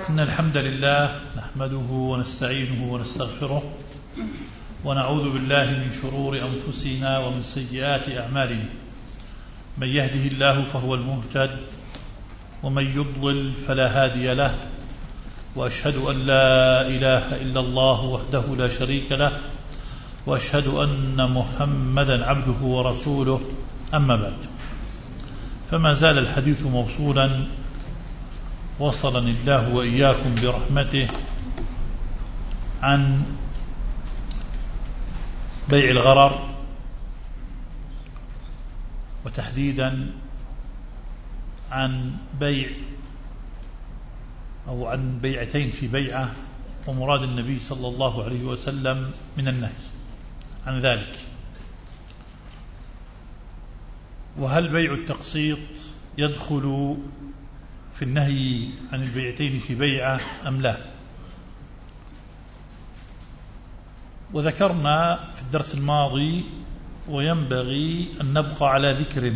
إن الحمد لله نحمده ونستعينه ونستغفره ونعوذ بالله من شرور أنفسنا ومن سيئات أعمالنا. من يهده الله فهو المهتد ومن يضلل فلا هادي له، وأشهد أن لا إله إلا الله وحده لا شريك له، وأشهد أن محمدا عبده ورسوله. أما بعد، فما زال الحديث موصولا وصلني الله وإياكم برحمته عن بيع الغرر، وتحديدا عن بيعتين في بيعة، ومراد النبي صلى الله عليه وسلم من النهي عن ذلك. وهل بيع التقسيط يدخل في النهي عن البيعتين في بيعة أم لا؟ وذكرنا في الدرس الماضي، وينبغي أن نبقى على ذكر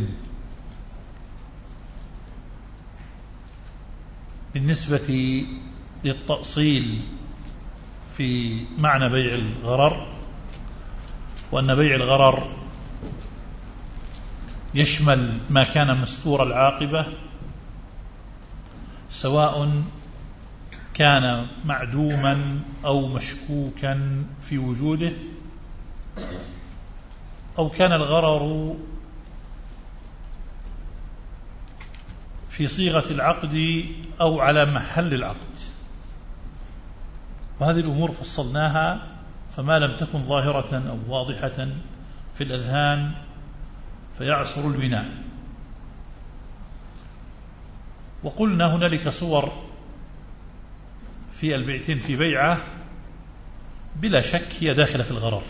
بالنسبة للتأصيل في معنى بيع الغرر، وأن بيع الغرر يشمل ما كان مستور العاقبة، سواء كان معدوما أو مشكوكا في وجوده، أو كان الغرر في صيغة العقد أو على محل العقد. وهذه الأمور فصلناها، فما لم تكن ظاهرة أو واضحة في الأذهان فيعصر البناء. وقلنا هنالك صور في البيعتين في بيعة بلا شك هي داخلة في الغرر،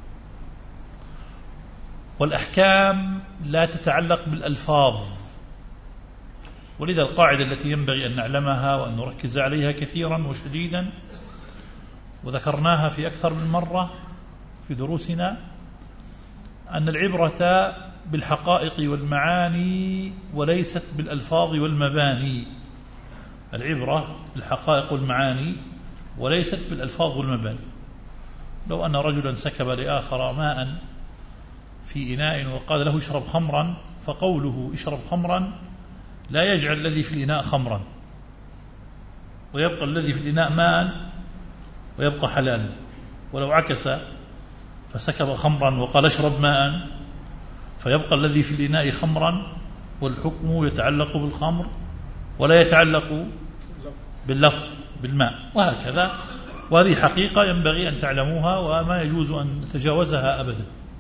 والأحكام لا تتعلق بالألفاظ، ولذا القاعدة التي ينبغي أن نعلمها وأن نركز عليها كثيرا وشديدا، وذكرناها في أكثر من مرة في دروسنا، أن العبرة بالحقائق والمعاني وليست بالألفاظ والمباني. العبرة بالحقائق والمعاني وليست بالألفاظ والمباني. لو أن رجلا سكب لآخر ماء في إناء وقال له اشرب خمرا، فقوله اشرب خمرا لا يجعل الذي في الإناء خمرا، ويبقى الذي في الإناء ماء ويبقى حلالا. ولو عكس فسكب خمرا وقال اشرب ماء، فيبقى الذي في الإناء خمرا، والحكم يتعلق بالخمر ولا يتعلق باللفظ بالماء، وهكذا. وهذه حقيقة ينبغي أن تعلموها وما يجوز أن نتجاوزها أبدا.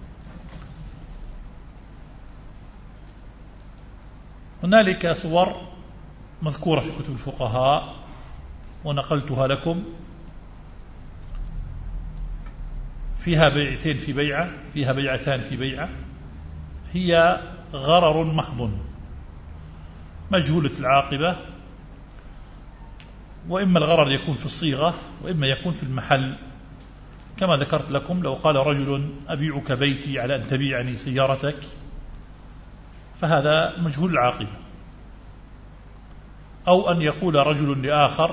هنالك صور مذكورة في كتب الفقهاء ونقلتها لكم، فيها بيعتين في بيعة، فيها بيعتان في بيعة، هي غرر محض مجهولة العاقبة، وإما الغرر يكون في الصيغة وإما يكون في المحل. كما ذكرت لكم، لو قال رجل أبيعك بيتي على أن تبيعني سيارتك، فهذا مجهول العاقبة. أو أن يقول رجل لآخر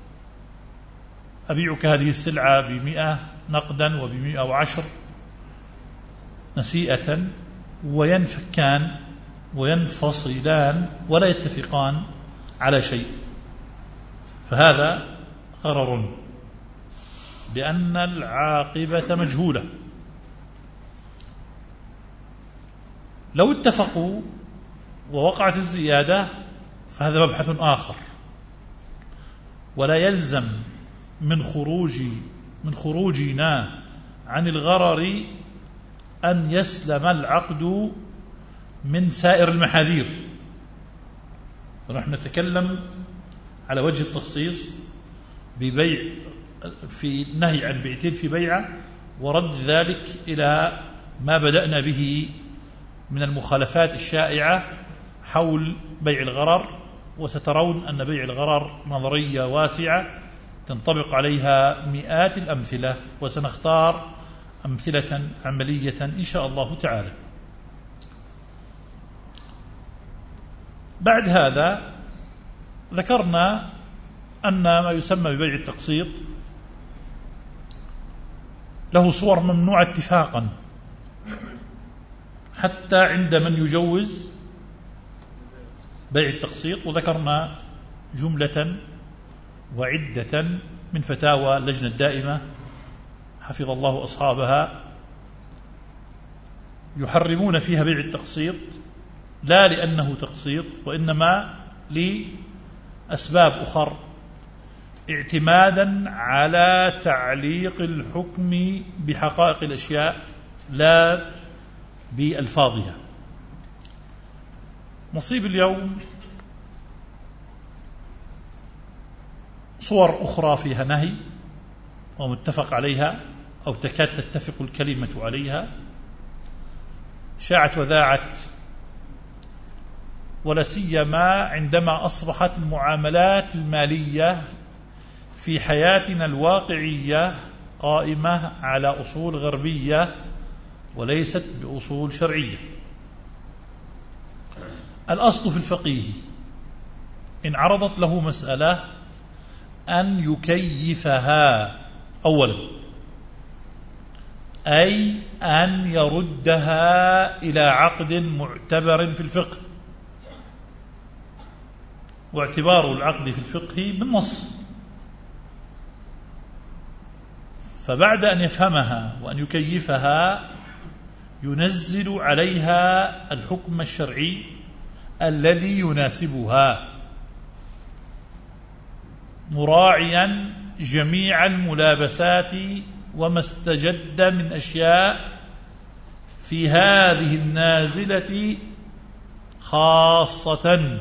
أبيعك هذه السلعة ب100 نقدا وب110 نسيئة، وينفكان وينفصلان ولا يتفقان على شيء، فهذا غرر بأن العاقبة مجهولة. لو اتفقوا ووقعت الزيادة فهذا مبحث آخر، ولا يلزم من خروجنا عن الغرر أن يسلم العقد من سائر المحاذير. ونحن نتكلم على وجه التخصيص ببيع في النهي عن بيعتين في بيعة، ورد ذلك إلى ما بدأنا به من المخالفات الشائعة حول بيع الغرر. وسترون أن بيع الغرر نظرية واسعة تنطبق عليها مئات الأمثلة، وسنختار أمثلة عملية إن شاء الله تعالى. بعد هذا ذكرنا أن ما يسمى ببيع التقسيط له صور ممنوعة اتفاقا، حتى عند من يجوز بيع التقسيط. وذكرنا جملة وعدة من فتاوى اللجنة الدائمة حفظ الله أصحابها يحرمون فيها بيع التقسيط، لا لأنه تقسيط وإنما لأسباب أخرى، اعتمادا على تعليق الحكم بحقائق الأشياء لا بألفاظها. نصيب اليوم صور أخرى فيها نهي ومتفق عليها أو تكاد تتفق الكلمة عليها، شاعت وذاعت، ولا سيما عندما أصبحت المعاملات المالية في حياتنا الواقعية قائمة على أصول غربية وليست بأصول شرعية. الأصل في الفقيه إن عرضت له مسألة أن يكيفها أولا، أي أن يردها إلى عقد معتبر في الفقه، واعتبار العقد في الفقه بالنص. فبعد أن يفهمها وأن يكيفها ينزل عليها الحكم الشرعي الذي يناسبها، مراعيا جميع الملابسات وما استجد من أشياء في هذه النازلة خاصة.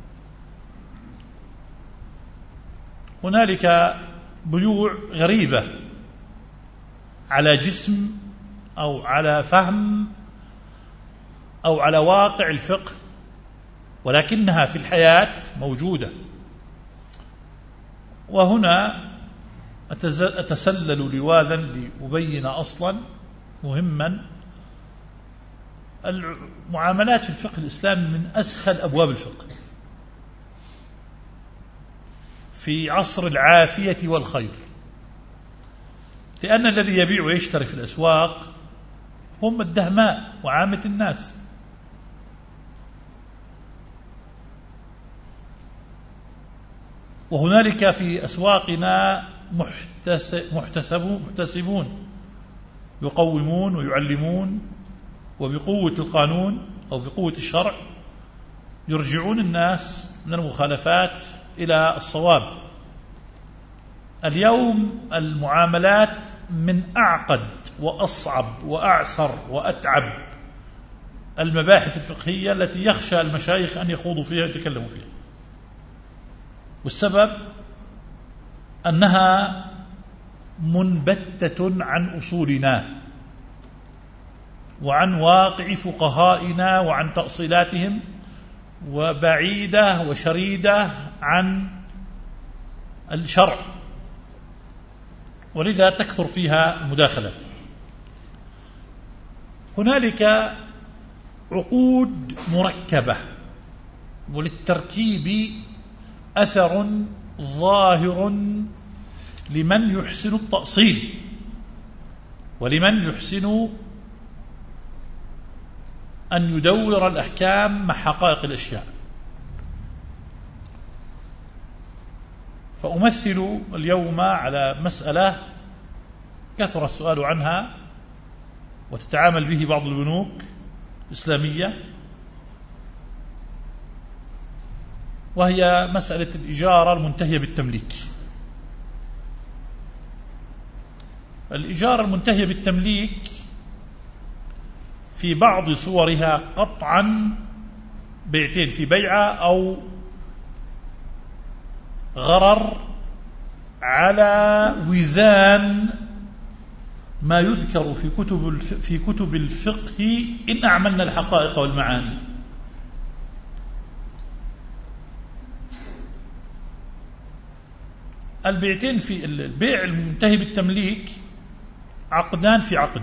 هنالك بيوع غريبة على جسم أو على فهم أو على واقع الفقه، ولكنها في الحياة موجودة. وهنا أتسلل لواذا لأبين أصلا مهما. المعاملات في الفقه الإسلامي من أسهل أبواب الفقه في عصر العافية والخير، لأن الذي يبيع ويشتري في الأسواق هم الدهماء وعامة الناس. وهنالك في أسواقنا محتسبون يقومون ويعلمون، وبقوة القانون أو بقوة الشرع يرجعون الناس من المخالفات إلى الصواب. اليوم المعاملات من أعقد وأصعب وأعسر وأتعب المباحث الفقهية التي يخشى المشايخ أن يخوضوا فيها ويتكلموا فيها، والسبب أنها منبتة عن أصولنا وعن واقع فقهائنا وعن تأصيلاتهم، وبعيدة وشريدة عن الشرع، ولذا تكثر فيها المداخلات. هنالك عقود مركبة، وللتركيب أثر ظاهر لمن يحسن التأصيل ولمن يحسن أن يدور الأحكام مع حقائق الأشياء. فأمثل اليوم على مسألة كثر السؤال عنها وتتعامل به بعض البنوك الإسلامية، وهي مسألة الإجارة المنتهية بالتمليك. الإجارة المنتهية بالتمليك في بعض صورها قطعا بيعتين، في بيعة أو غرر على وزان ما يذكر في كتب الفقه إن أعملنا الحقائق والمعاني. البيعتين في البيع المنتهي بالتمليك عقدان في عقد،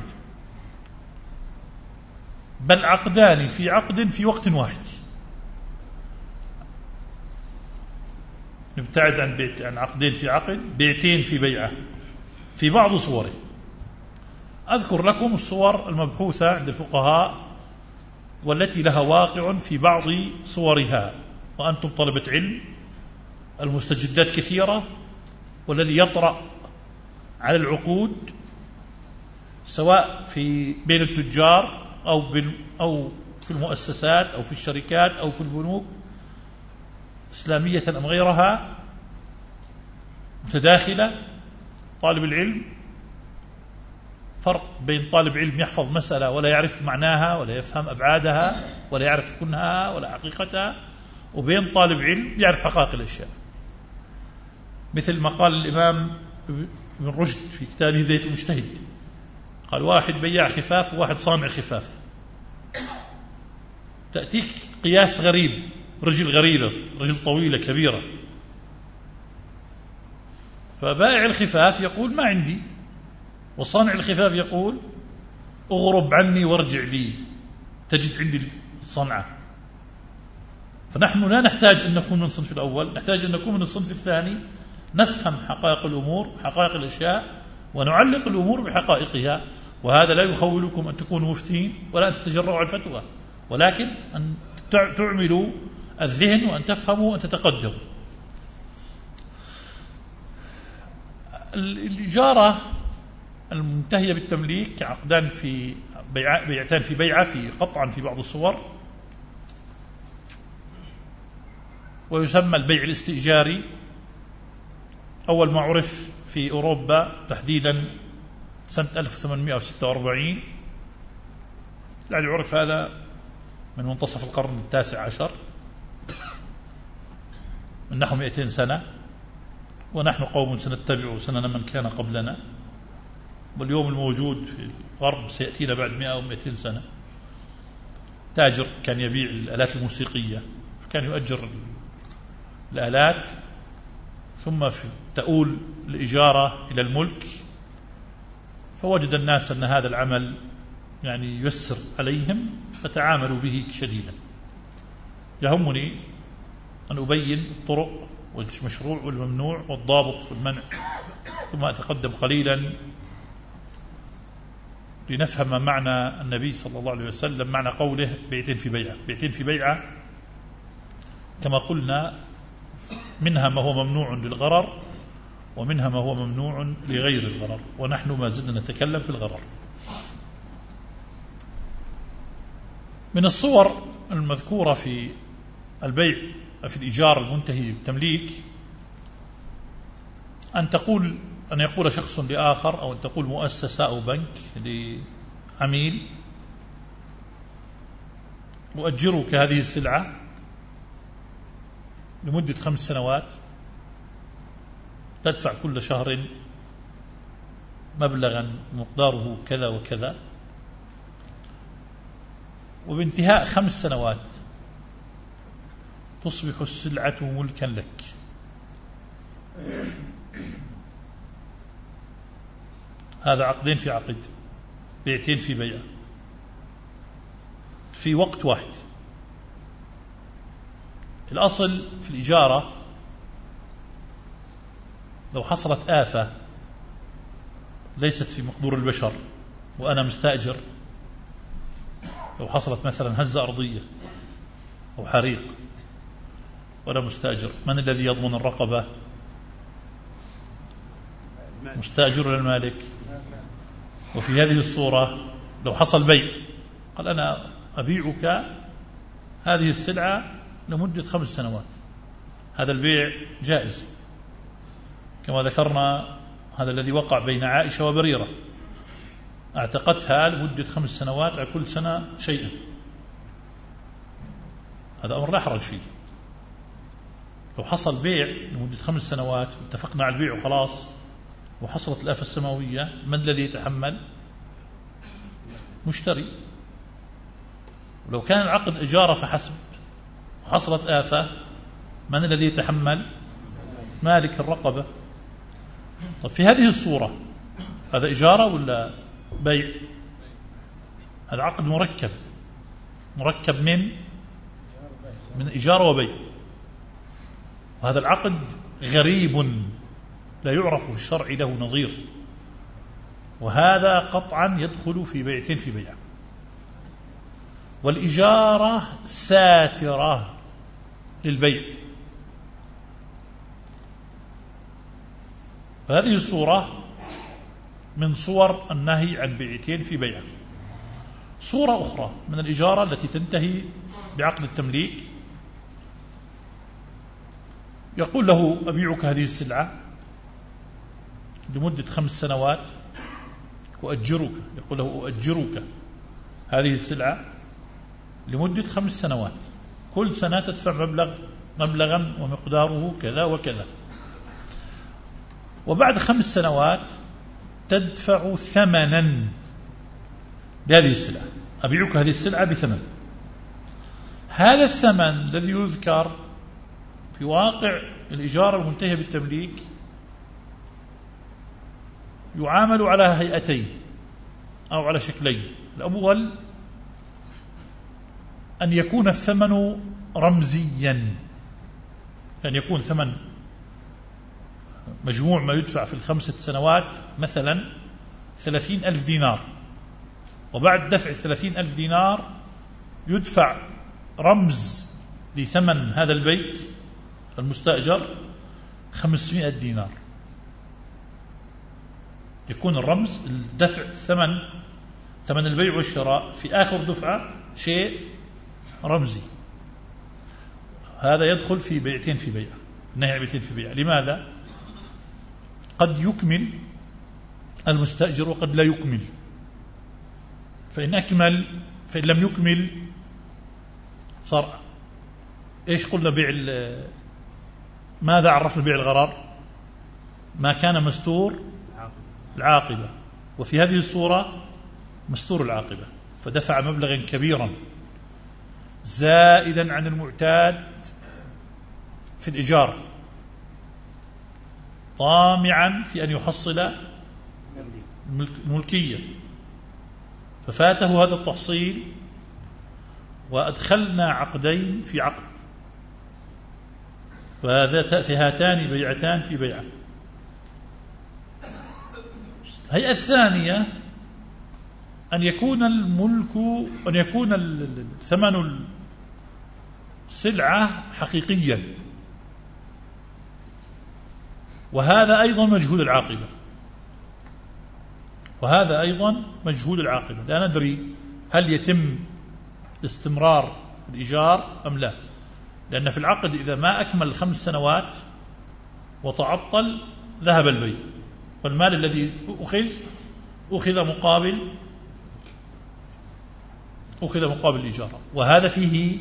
بل عقدان في عقد في وقت واحد. يبتعد عن عقدين في عقد، بيعتين في بيعة في بعض صوره. أذكر لكم الصور المبحوثة عند الفقهاء والتي لها واقع في بعض صورها، وأنتم طلبة علم المستجدات كثيرة، والذي يطرأ على العقود سواء بين التجار أو في المؤسسات أو في الشركات أو في البنوك إسلامية أم غيرها متداخلة. طالب العلم فرق بين طالب علم يحفظ مسألة ولا يعرف معناها ولا يفهم أبعادها ولا يعرف كنها ولا حقيقتها، وبين طالب علم يعرف حقائق الأشياء. مثل ما قال الإمام ابن رشد في كتابه بداية المجتهد، قال واحد بياع خفاف وواحد صانع خفاف، تأتيك قياس غريب، رجل غريبة، رجل طويلة كبيرة، فبائع الخفاف يقول ما عندي، وصانع الخفاف يقول اغرب عني وارجع لي تجد عندي الصنعة. فنحن لا نحتاج أن نكون من الصنف الأول، نحتاج أن نكون من الصنف الثاني، نفهم حقائق الأمور، حقائق الأشياء، ونعلق الأمور بحقائقها. وهذا لا يخولكم أن تكونوا مفتين ولا أن تتجرؤوا على الفتوى، ولكن أن تعملوا الذهن وأن تفهموا وأن تتقدموا. الإجارة المنتهية بالتمليك عقدان في بيعتان في بيعة في قطعا في بعض الصور، ويسمى البيع الاستئجاري. أول ما عرف في أوروبا تحديدا سنة 1846، يعني عرف هذا من منتصف القرن التاسع عشر، من نحو 200 سنة، ونحن قوم سنتبع سنن من كان قبلنا، واليوم الموجود في الغرب سيأتينا بعد 100 أو 200 سنة. تاجر كان يبيع الآلات الموسيقية، كان يؤجر الآلات ثم تؤول الإجارة إلى الملك، فوجد الناس أن هذا العمل يعني يسر عليهم فتعاملوا به شديدا. يهمني أن أبين الطرق والمشروع والممنوع والضابط والمنع، ثم أتقدم قليلا لنفهم معنى النبي صلى الله عليه وسلم، معنى قوله بيعتين في بيعة. بيعتين في بيعة كما قلنا منها ما هو ممنوع للغرر، ومنها ما هو ممنوع لغير الغرر، ونحن ما زلنا نتكلم في الغرر. من الصور المذكورة في البيع في الإيجار المنتهي بالتمليك أن يقول شخص لآخر، أو أن تقول مؤسسة أو بنك لعميل أؤجرك هذه السلعة لمدة 5 سنوات، تدفع كل شهر مبلغا مقداره كذا وكذا، وبانتهاء 5 سنوات تصبح السلعة ملكا لك. هذا عقدين في عقد، بيعتين في بيع في وقت واحد. الأصل في الإجارة لو حصلت آفة ليست في مقدور البشر وأنا مستأجر، لو حصلت مثلا هزة أرضية أو حريق ولا مستأجر، من الذي يضمن الرقبة؟ مستأجر ولا المالك؟ وفي هذه الصورة لو حصل بيع، قال أنا أبيعك هذه السلعة لمدة 5 سنوات، هذا البيع جائز كما ذكرنا. هذا الذي وقع بين عائشة وبريرة، اعتقتها لمدة 5 سنوات على كل سنة شيئا، هذا أمر لا حرج فيه. لو حصل بيع لمدة 5 سنوات اتفقنا على البيع وخلاص، وحصلت الآفة السماوية، من الذي يتحمل؟ مشتري. ولو كان العقد إجارة فحسب وحصلت آفة، من الذي يتحمل؟ مالك الرقبة. طب في هذه الصورة هذا إجارة ولا بيع؟ هذا عقد مركب من إجارة وبيع. وهذا العقد غريب لا يعرف في الشرع له نظير، وهذا قطعا يدخل في بيعتين في بيع. والإجارة ساترة للبيع، فهذه الصورة من صور النهي عن بيعتين في بيع. صورة أخرى من الإجارة التي تنتهي بعقد التمليك، يقول له أبيعك هذه السلعة لمدة 5 سنوات وأجرك، يقول له أؤجرك هذه السلعة لمدة 5 سنوات، كل سنة تدفع مبلغا ومقداره كذا وكذا، وبعد 5 سنوات تدفع ثمنا لهذه السلعة. أبيعك هذه السلعة بثمن. هذا الثمن الذي يذكر في واقع الإجارة المنتهية بالتمليك يعامل على هيئتين أو على شكلين. الأول أن يكون الثمن رمزيا، أن يكون ثمن مجموع ما يدفع في ال5 سنوات مثلا 30,000 دينار، وبعد دفع 30,000 دينار يدفع رمز لثمن هذا البيت المستأجر 500 دينار. يكون الرمز الدفع ثمن البيع والشراء في آخر دفعة شيء رمزي. هذا يدخل في بيعتين في بيع، نهي بيعتين في بيع. لماذا؟ قد يكمل المستأجر وقد لا يكمل، فإن لم يكمل صار إيش قلنا بيع ماذا عرفنا بيع الغرار؟ ما كان مستور العاقبة، وفي هذه الصورة مستور العاقبة، فدفع مبلغا كبيرا زائدا عن المعتاد في الإيجار طامعا في أن يحصل الملكية، ففاته هذا التحصيل وأدخلنا عقدين في عقد، في هاتان بيعتان في بيعة. الهيئة الثانية أن يكون ثمن السلعة حقيقيا، وهذا أيضا مجهول العاقبة، لا ندري هل يتم الاستمرار في الإيجار أم لا، لأن في العقد إذا ما أكمل 5 سنوات وتعطل ذهب البيع، والمال الذي أخذ مقابل الإجارة. وهذا فيه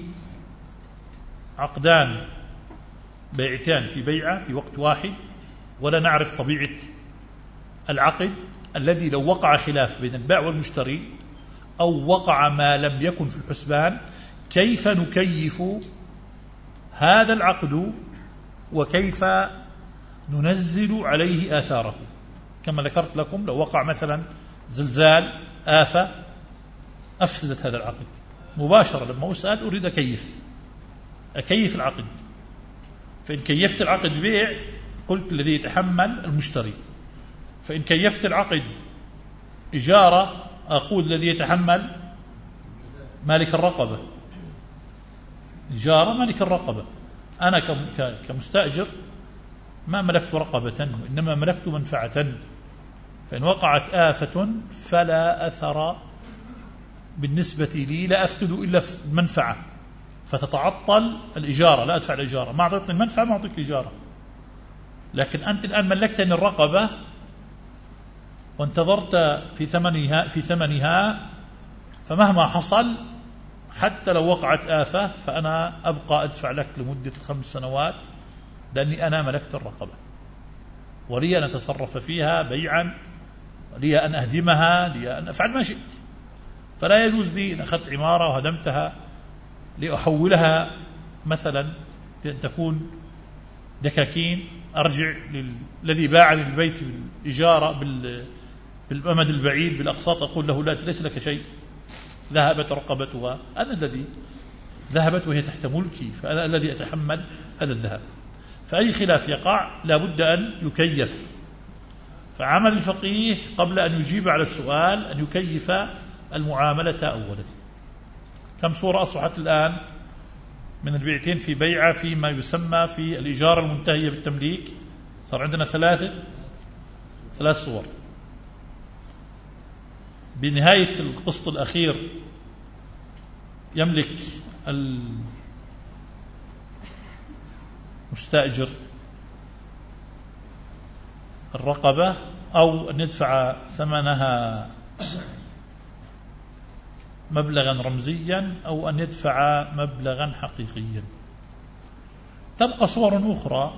عقدان بيعتان في بيعة في وقت واحد، ولا نعرف طبيعة العقد الذي لو وقع خلاف بين البائع والمشتري أو وقع ما لم يكن في الحسبان، كيف نكيف هذا العقد وكيف ننزل عليه آثاره. كما ذكرت لكم لو وقع مثلا زلزال آفة أفسدت هذا العقد مباشرة، لما أسأل أريد أكيف العقد، فإن كيفت العقد بيع قلت الذي يتحمل المشتري، فإن كيفت العقد إجارة أقول الذي يتحمل مالك الرقبة. إجارة مالك الرقبة، أنا كمستأجر ما ملكت رقبة وإنما ملكت منفعة، فإن وقعت آفة فلا أثر بالنسبة لي، لا أفقد إلا في المنفعة، فتتعطل الإجارة، لا أدفع الإجارة، ما أعطيتني المنفعة ما أعطيك الإجارة. لكن أنت الآن ملكتني الرقبة وانتظرت في ثمنها فمهما حصل حتى لو وقعت آفة فأنا أبقى أدفع لك لمدة 5 سنوات، لأني أنا ملكت الرقبة ولي أن أتصرف فيها بيعا، لي أن أهدمها، لي أن أفعل ما شئت. فلا يجوز لي أن أخذت عمارة وهدمتها لأحولها مثلا لأن تكون دكاكين، أرجع للذي باعني البيت بالإجارة بالأمد البعيد بالأقساط أقول له لا ليس لك شيء، ذهبت رقبتها، أنا الذي ذهبت وهي تحت ملكي، فأنا الذي أتحمل هذا الذهب. فأي خلاف يقع لا بد أن يكيف. فعمل الفقيه قبل أن يجيب على السؤال أن يكيف المعاملة أولا. كم صورة أصبحت الآن من البيعتين في بيعة فيما يسمى في الإجارة المنتهية بالتمليك؟ صار عندنا ثلاث صور. بنهاية القسط الأخير يملك المستأجر الرقبة أو أن يدفع ثمنها مبلغا رمزيا أو أن يدفع مبلغا حقيقيا. تبقى صور أخرى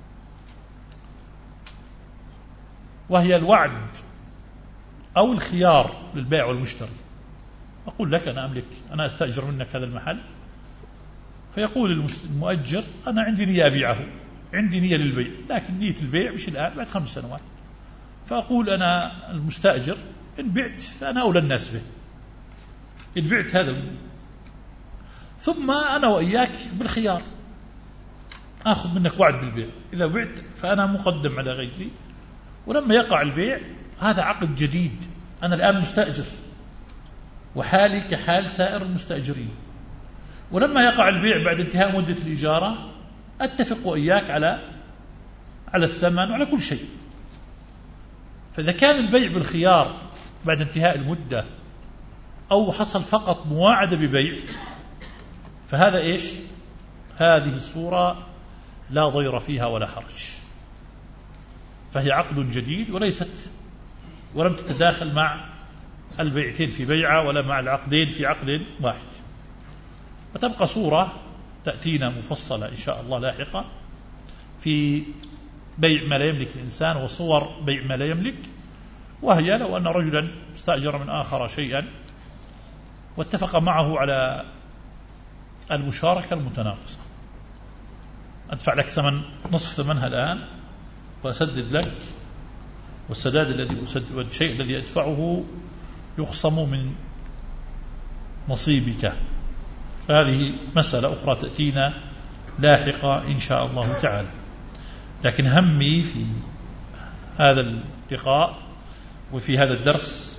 وهي الوعد أو الخيار للبائع والمشتري. أقول لك أنا أستأجر منك هذا المحل، فيقول المؤجر أنا عندي نية أبيعه، عندي نية للبيع، لكن نية البيع مش الآن، بعد 5 سنوات. فأقول أنا المستأجر إن بعت فأنا أولى الناس به، إن بعت هذا ثم أنا وإياك بالخيار، أخذ منك وعد بالبيع، إذا بعت فأنا مقدم على غيري، ولما يقع البيع هذا عقد جديد، أنا الآن مستأجر وحالي كحال سائر المستأجرين، ولما يقع البيع بعد انتهاء مدة الإجارة أتفق وإياك على الثمن وعلى كل شيء. فإذا كان البيع بالخيار بعد انتهاء المدة أو حصل فقط مواعدة ببيع فهذا إيش؟ هذه الصورة لا ضير فيها ولا حرج، فهي عقد جديد ولم تتداخل مع البيعتين في بيعة ولا مع العقدين في عقد واحد. وتبقى صورة تأتينا مفصلة إن شاء الله لاحقا في بيع ما لا يملك الإنسان وصور بيع ما لا يملك، وهي لو أن رجلا استأجر من آخر شيئا واتفق معه على المشاركة المتناقصة، أدفع لك نصف ثمنها الآن وأسدد لك، والسداد والشيء الذي أدفعه يخصم من نصيبك. فهذه مسألة أخرى تأتينا لاحقا إن شاء الله تعالى. لكن همي في هذا اللقاء وفي هذا الدرس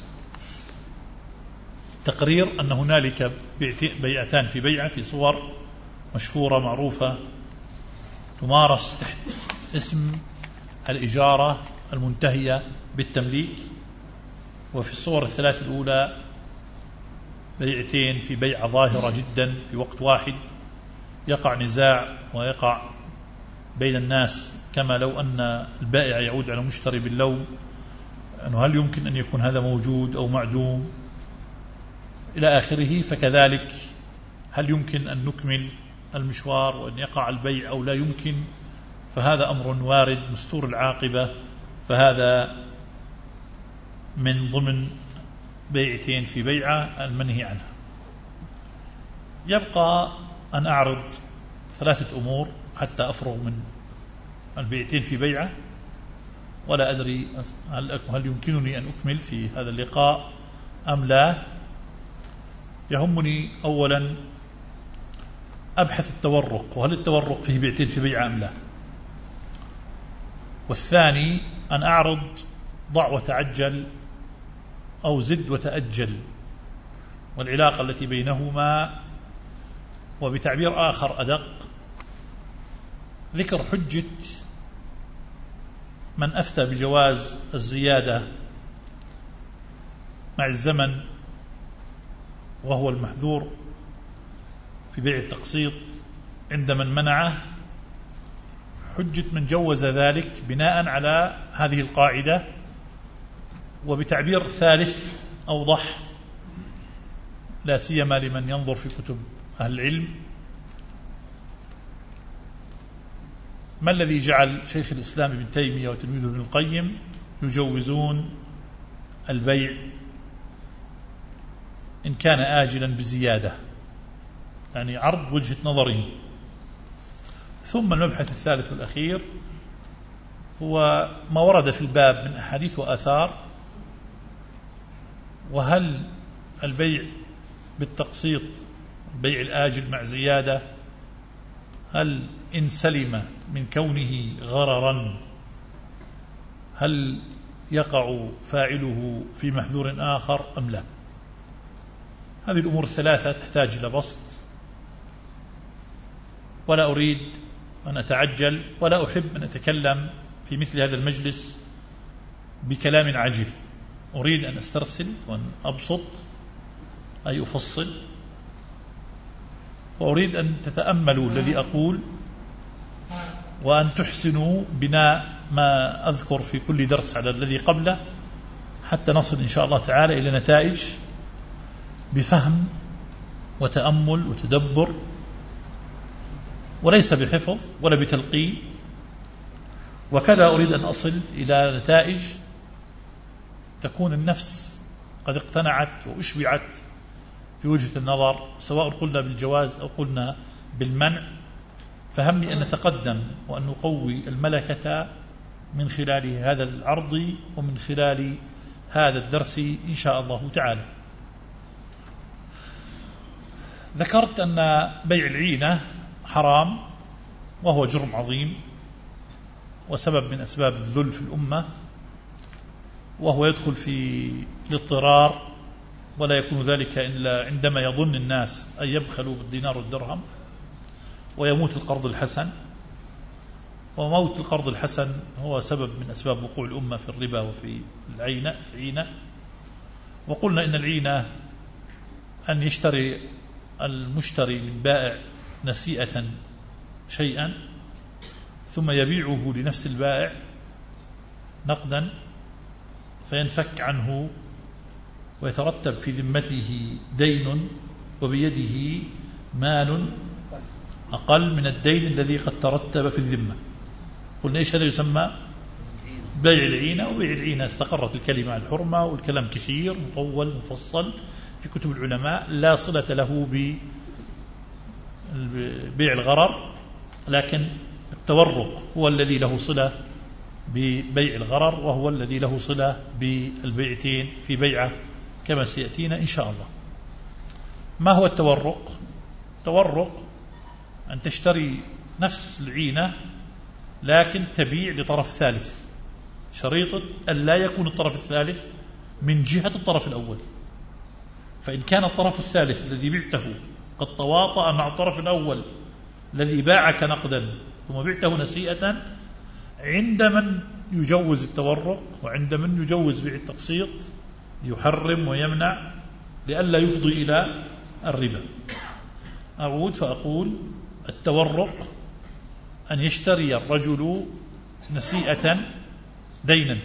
تقرير أن هنالك بيعتان في بيعة في صور مشهورة معروفة تمارس تحت اسم الإجارة المنتهية بالتمليك. وفي الصور الثلاث الأولى بيعتين في بيعة ظاهرة جدا في وقت واحد، يقع نزاع ويقع بين الناس كما لو أن البائع يعود على المشتري باللوم أنه هل يمكن أن يكون هذا موجود أو معدوم إلى آخره. فكذلك هل يمكن أن نكمل المشوار وأن يقع البيع أو لا يمكن، فهذا أمر وارد مستور العاقبة، فهذا من ضمن بيعتين في بيعة المنهي عنها. يبقى أن أعرض 3 أمور حتى أفرغ من البيعتين في بيعة، ولا أدري هل يمكنني أن أكمل في هذا اللقاء أم لا. يهمني أولا أبحث التورق، وهل التورق فيه بيعتين في بيعة أم لا. والثاني أن أعرض ضع وتعجل أو زد وتأجل والعلاقة التي بينهما، وبتعبير آخر أدق ذكر حجة من أفتى بجواز الزيادة مع الزمن وهو المحذور في بيع التقسيط عند من منعه، حجة من جوز ذلك بناء على هذه القاعدة. وبتعبير ثالث أوضح لا سيما لمن ينظر في كتب أهل العلم، ما الذي جعل شيخ الإسلام ابن تيمية وتلميذه ابن القيم يجوزون البيع إن كان آجلا بزيادة، يعني عرض وجهة نظرهم. ثم المبحث الثالث والأخير هو ما ورد في الباب من أحاديث وآثار، وهل البيع بالتقسيط بيع الآجل مع زيادة هل إن سلم من كونه غررا هل يقع فاعله في محذور آخر أم لا؟ هذه الأمور الثلاثة تحتاج إلى بسط، ولا أريد أن أتعجل ولا أحب أن أتكلم في مثل هذا المجلس بكلام عجل. أريد أن أسترسل وأن أبسط أي أفصل، وأريد أن تتأملوا الذي أقول وأن تحسنوا بناء ما أذكر في كل درس على الذي قبله، حتى نصل إن شاء الله تعالى إلى نتائج بفهم وتأمل وتدبر، وليس بحفظ ولا بتلقين. وكذا أريد أن أصل إلى نتائج تكون النفس قد اقتنعت وأشبعت في وجهة النظر، سواء قلنا بالجواز أو قلنا بالمنع. فهمني أن نتقدم وأن نقوي الملكة من خلال هذا العرض ومن خلال هذا الدرس إن شاء الله تعالى. ذكرت أن بيع العينة حرام، وهو جرم عظيم وسبب من أسباب الذل في الأمة، وهو يدخل في الاضطرار، ولا يكون ذلك إلا عندما يظن الناس أن يبخلوا بالدينار والدرهم ويموت القرض الحسن. وموت القرض الحسن هو سبب من أسباب وقوع الأمة في الربا وفي العينة. وقلنا إن العينة أن يشتري المشتري من بائع نسيئة شيئا ثم يبيعه لنفس البائع نقدا، فينفك عنه ويترتب في ذمته دين وبيده مال أقل من الدين الذي قد ترتب في الذمة. قلنا إيش هذا يسمى بيع العينة. وبيع العينة استقرت الكلمة على الحرمة، والكلام كثير مطول مفصل في كتب العلماء، لا صلة له ببيع الغرر، لكن التورق هو الذي له صلة ببيع الغرر، وهو الذي له صلة بالبيعتين في بيعة كما سيأتينا إن شاء الله. ما هو التورق؟ التورق أن تشتري نفس العينة لكن تبيع لطرف ثالث، شريطة أن لا يكون الطرف الثالث من جهة الطرف الأول. فإن كان الطرف الثالث الذي بعته قد تواطأ مع الطرف الأول الذي باعك نقدا ثم بعته نسيئة، عند من يجوز التورق وعند من يجوز بيع التقسيط يحرم ويمنع لئلا يفضي إلى الربا. أعود فأقول التورق أن يشتري الرجل نسيئة دينا،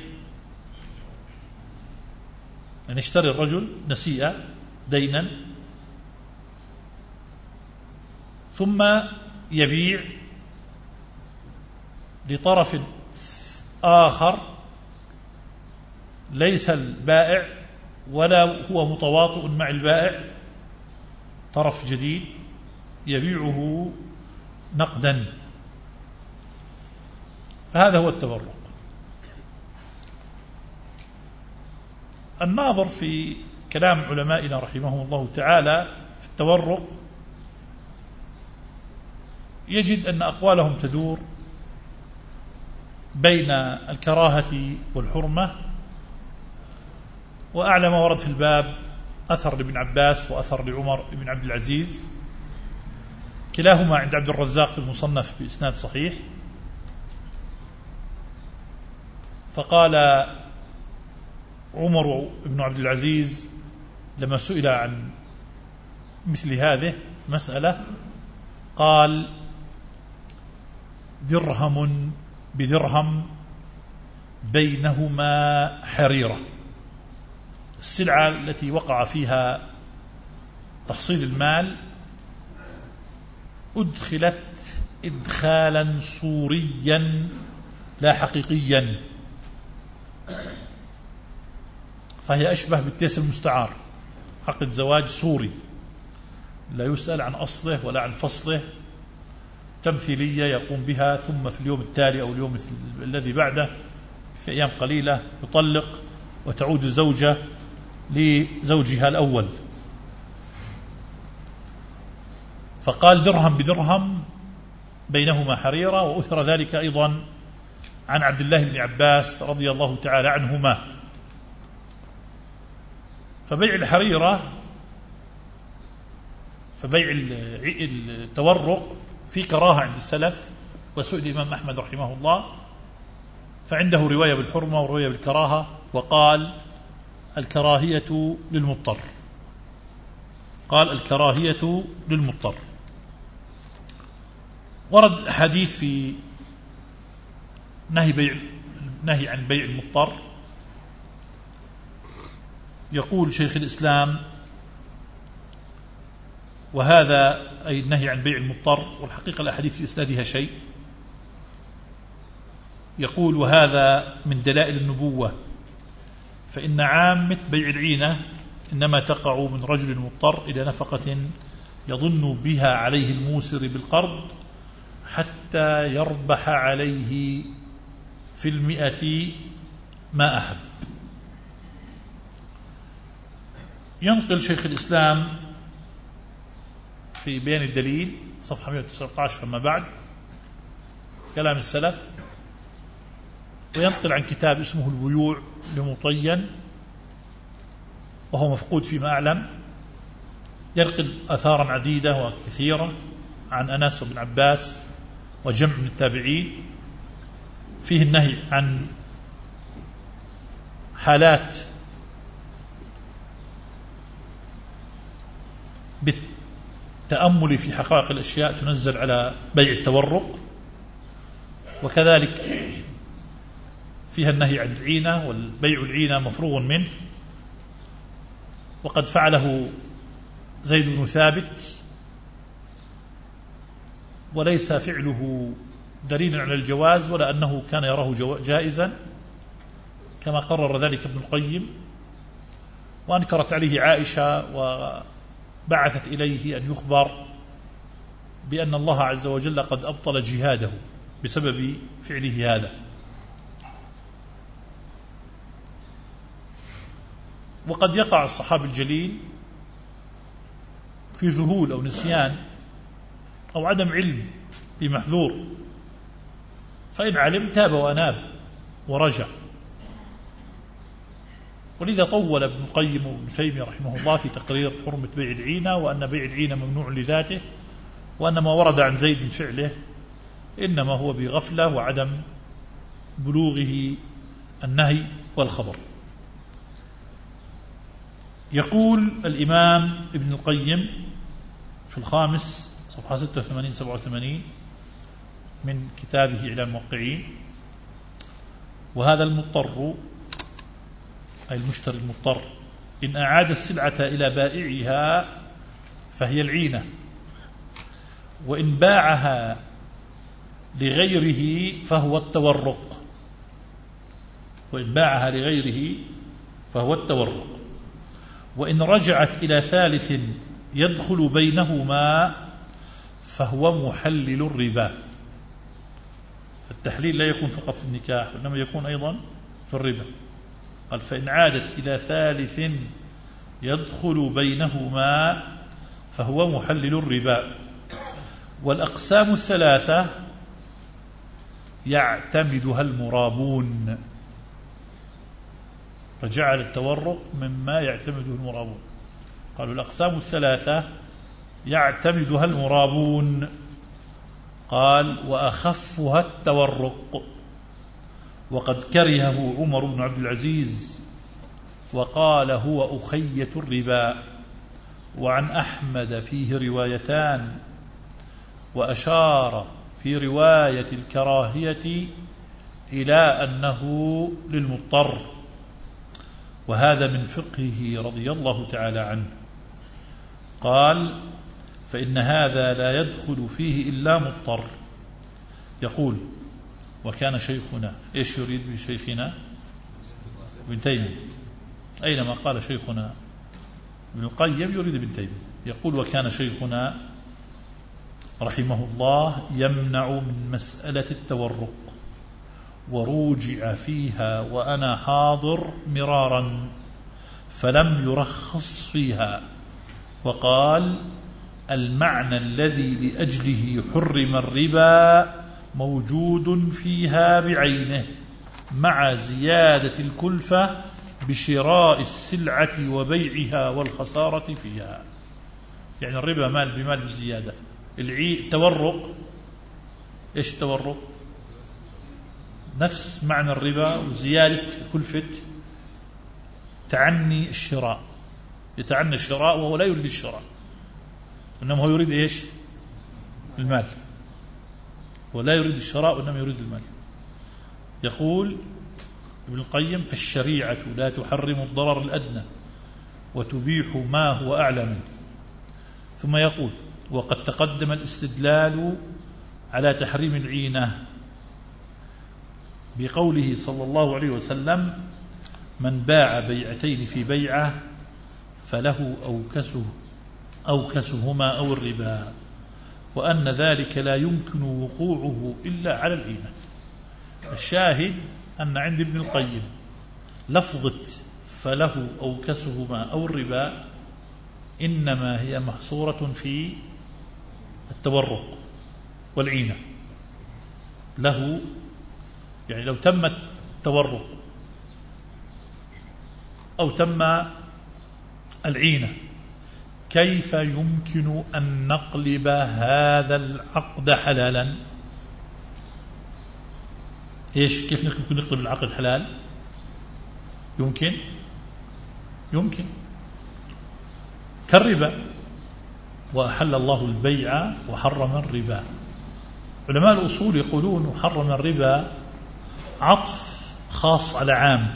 أن يشتري الرجل نسيئة دينا ثم يبيع لطرف آخر ليس البائع ولا هو متواطئ مع البائع، طرف جديد يبيعه نقدا. فهذا هو التورق. الناظر في كلام علمائنا رحمهم الله تعالى في التورق يجد أن أقوالهم تدور بين الكراهة والحرمة. وأعلى ما ورد في الباب أثر لابن عباس وأثر لعمر بن عبد العزيز، كلاهما عند عبد الرزاق في المصنف بإسناد صحيح. فقال عمر بن عبد العزيز لما سئل عن مثل هذه مسألة قال: درهم بدرهم بينهما حريرة. السلعة التي وقع فيها تحصيل المال أدخلت إدخالا صوريا لا حقيقيا، فهي أشبه بالتيس المستعار، عقد زواج صوري لا يسأل عن أصله ولا عن فصله، تمثيلية يقوم بها ثم في اليوم التالي أو اليوم الذي بعده في أيام قليلة يطلق وتعود الزوجة لزوجها الأول. فقال درهم بدرهم بينهما حريرة. وأثر ذلك أيضا عن عبد الله بن عباس رضي الله تعالى عنهما. فبيع الحريرة فبيع التورق في كراهة عند السلف، وسئل الإمام أحمد رحمه الله فعنده رواية بالحرمة ورواية بالكراهة، وقال الكراهية للمضطر، قال الكراهية للمضطر. ورد حديث في نهي عن بيع المضطر. يقول شيخ الإسلام وهذا أي النهي عن بيع المضطر، والحقيقة الأحاديث في إسنادها شيء. يقول وهذا من دلائل النبوة، فإن عامة بيع العينة إنما تقع من رجل مضطر إلى نفقة يظن بها عليه الموسر بالقرض حتى يربح عليه في 100 ما أحب. ينقل شيخ الإسلام في بيان الدليل صفحة 119 فما بعد كلام السلف، وينقل عن كتاب اسمه البيوع لمطين وهو مفقود فيما أعلم. ينقل آثارا عديدة وكثيرة عن أنس وابن عباس وجمع من التابعين فيه النهي عن حالات بالتأمل في حقائق الأشياء تنزل على بيع التورق، وكذلك فيها النهي عن العينة، والبيع العينة مفروغ منه، وقد فعله زيد بن ثابت وليس فعله دليلا على الجواز ولا أنه كان يراه جائزا كما قرر ذلك ابن القيم. وأنكرت عليه عائشة وبعثت إليه أن يخبر بأن الله عز وجل قد أبطل جهاده بسبب فعله هذا. وقد يقع الصحابي الجليل في ذهول أو نسيان أو عدم علم بمحذور، فإن علم تاب وأناب ورجع. ولذا طول ابن القيم وابن تيمية رحمه الله في تقرير حرمة بيع العينة، وأن بيع العينة ممنوع لذاته، وأن ما ورد عن زيد من فعله إنما هو بغفلة وعدم بلوغه النهي والخبر. يقول الإمام ابن القيم في الخامس صفحة 86-87 من كتابه إعلام الموقعين: وهذا المضطر أي المشتري المضطر إن أعاد السلعة إلى بائعها فهي العينة، وإن باعها لغيره فهو التورق، وإن باعها لغيره فهو التورق، وإن رجعت إلى ثالث يدخل بينهما فهو محلل الربا. فالتحليل لا يكون فقط في النكاح وإنما يكون أيضا في الربا. قال فإن عادت إلى ثالث يدخل بينهما فهو محلل الربا. والأقسام الثلاثة يعتمدها المرابون، فجعل التورق مما يعتمده المرابون. قالوا الأقسام الثلاثة يعتمدها المرابون. قال وأخفها التورق، وقد كرهه عمر بن عبد العزيز وقال هو أخية الربا. وعن أحمد فيه روايتان، وأشار في رواية الكراهية إلى أنه للمضطر، وهذا من فقهه رضي الله تعالى عنه. قال فإن هذا لا يدخل فيه إلا مضطر. يقول وكان شيخنا، إيش يريد بشيخنا؟ ابن تيمية. أينما قال شيخنا ابن القيم يريد ابن تيمية. يقول وكان شيخنا رحمه الله يمنع من مسألة التورق، وروجع فيها وأنا حاضر مرارا فلم يرخص فيها، وقال المعنى الذي لأجله حرم الربا موجود فيها بعينه مع زيادة الكلفة بشراء السلعة وبيعها والخسارة فيها. يعني الربا مال بمال بالزيادة. التورق، إيش التورق؟ نفس معنى الربا وزيادة كلفة تعني الشراء، يتعني الشراء وهو لا يريد الشراء، إنما هو يريد إيش؟ المال. ولا يريد الشراء وإنما يريد المال. يقول ابن القيم: فالشريعة لا تحرم الضرر الأدنى وتبيح ما هو أعلى منه. ثم يقول: وقد تقدم الاستدلال على تحريم العينة بقوله صلى الله عليه وسلم: من باع بيعتين في بيعة فله أوكسهما أو الربا، وأن ذلك لا يمكن وقوعه إلا على العينة. الشاهد أن عند ابن القيم لفظة فله أوكسهما أو الربا إنما هي محصورة في التورق والعينة. له يعني لو تم التورق أو تم العينة كيف يمكن أن نقلب هذا العقد حلالا؟ إيش كيف ممكن نقلب العقد حلال؟ يمكن كالربا: وأحل الله البيع وحرم الربا. علماء الأصول يقولون حرم الربا عطف خاص على عام،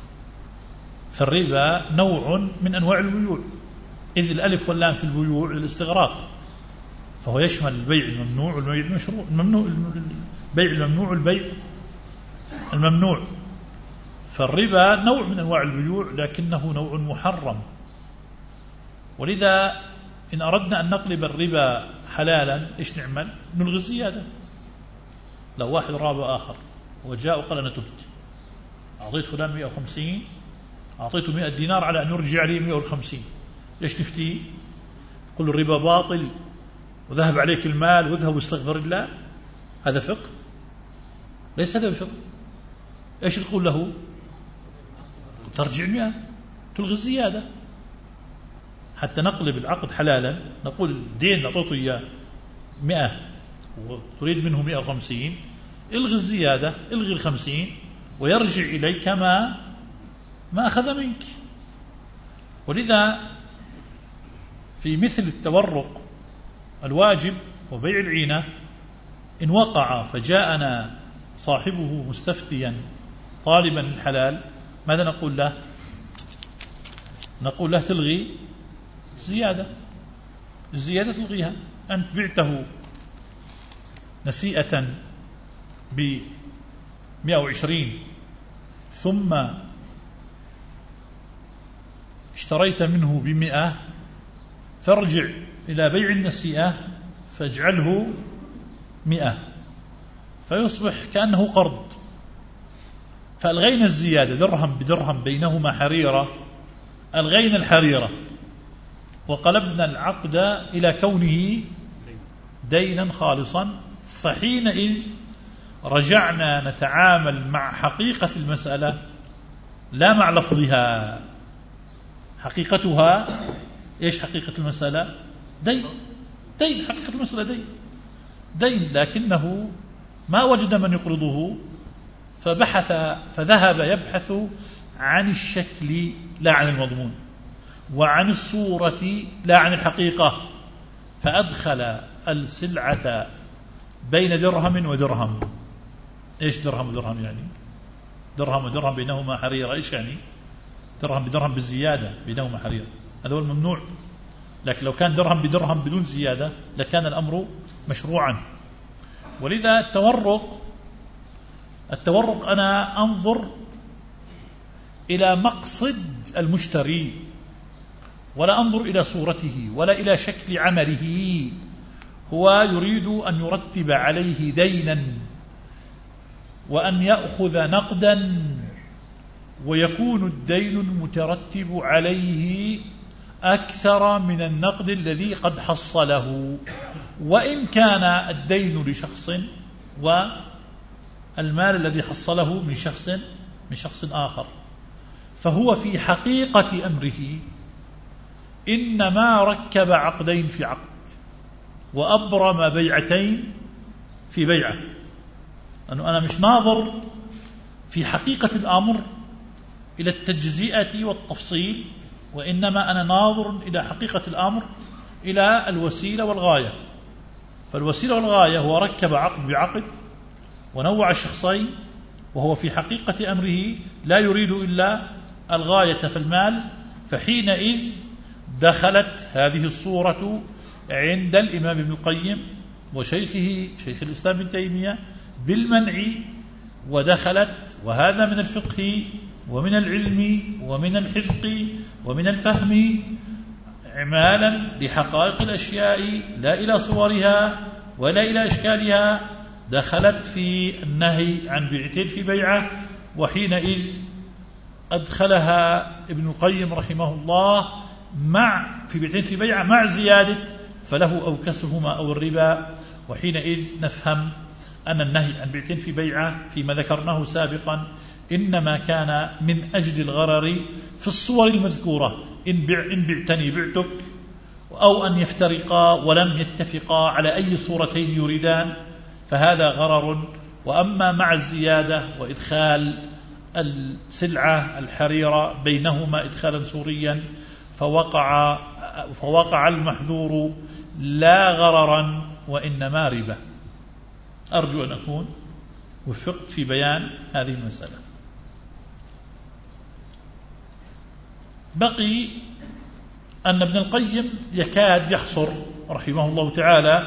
فالربا نوع من أنواع البيوع، إذ الألف واللام في البيوع للاستغراق، فهو يشمل البيع الممنوع والبيع المشروع. البيع الممنوع والبيع الممنوع. فالربا نوع من أنواع البيوع لكنه نوع محرم. ولذا إن أردنا أن نقلب الربا حلالا إيش نعمل؟ نلغي الزيادة. لو واحد راب آخر وجاء وقال أنا تبت، أعطيت فلان 150، أعطيته 100 دينار على أن يرجع لي 150، ليش نفتيه؟ قل الربا باطل وذهب عليك المال واذهب واستغفر الله. هذا فقه؟ ليس هذا بفقه. إيش نقول له؟ ترجع 100، تلغي الزيادة حتى نقلب العقد حلالا. نقول الدين أعطيته إياه 100 وتريد منه 150، الغي الزيادة، الغي 50 ويرجع إليك ما أخذ منك. ولذا في مثل التورق الواجب وبيع العينة إن وقع فجاءنا صاحبه مستفتيا طالبا الحلال، ماذا نقول له؟ نقول له تلغي الزيادة تلغيها. أنت بعته نسيئة ب120 ثم اشتريت منه ب100، فارجع إلى بيع النسيئة فاجعله 100 فيصبح كأنه قرض. فألغينا الزيادة درهم بدرهم بينهما حريرة، ألغينا الحريرة وقلبنا العقد إلى كونه دينا خالصا. فحينئذ رجعنا نتعامل مع حقيقة المسألة لا مع لفظها. حقيقتها إيش حقيقة المسألة؟ دين. حقيقة المسألة دين، لكنه ما وجد من يقرضه فذهب يبحث عن الشكل لا عن المضمون، وعن الصورة لا عن الحقيقة، فأدخل السلعة بين درهم ودرهم. إيش درهم ودرهم يعني؟ درهم ودرهم بينهما حريرة. إيش يعني؟ درهم بدرهم بالزيادة بينهما حريرة، هذا هو الممنوع. لكن لو كان درهم بدرهم بدون زيادة لكان الأمر مشروعا. ولذا التورق أنا أنظر إلى مقصد المشتري، ولا أنظر إلى صورته ولا إلى شكل عمله. هو يريد أن يرتب عليه دينا وأن يأخذ نقدا، ويكون الدين المترتب عليه أكثر من النقد الذي قد حصله، وإن كان الدين لشخص والمال الذي حصله من شخص آخر، فهو في حقيقة أمره إنما ركب عقدين في عقد وأبرم بيعتين في بيعة، أنه أنا مش ناظر في حقيقة الأمر إلى التجزئة والتفصيل، وإنما أنا ناظر إلى حقيقة الأمر إلى الوسيلة والغاية. فالوسيلة والغاية هو ركب عقد بعقد ونوع الشخصين، وهو في حقيقة أمره لا يريد إلا الغاية في المال، فحينئذ دخلت هذه الصورة عند الإمام ابن القيم وشيخه شيخ الإسلام ابن تيمية بالمنع، ودخلت وهذا من الفقه ومن العلم ومن الحفظ ومن الفهم إعمالا لحقائق الأشياء لا إلى صورها ولا إلى أشكالها، دخلت في النهي عن بيعتين في بيعة، وحينئذ أدخلها ابن القيم رحمه الله في بيعتين في بيعة مع زيادة فله أو كسهما أو الربا. وحينئذ نفهم أن النهي عن بيعتين في بيعة فيما ذكرناه سابقا إنما كان من أجل الغرر في الصور المذكورة، إن بعتني بعتك، أو أن يفترقا ولم يتفقا على أي صورتين يريدان، فهذا غرر. وأما مع الزيادة وإدخال السلعة الحريرة بينهما إدخالا صوريا فوقع المحذور لا غررا وإنما ربا. أرجو أن أكون وفقت في بيان هذه المسألة. بقي أن ابن القيم يكاد يحصر رحمه الله تعالى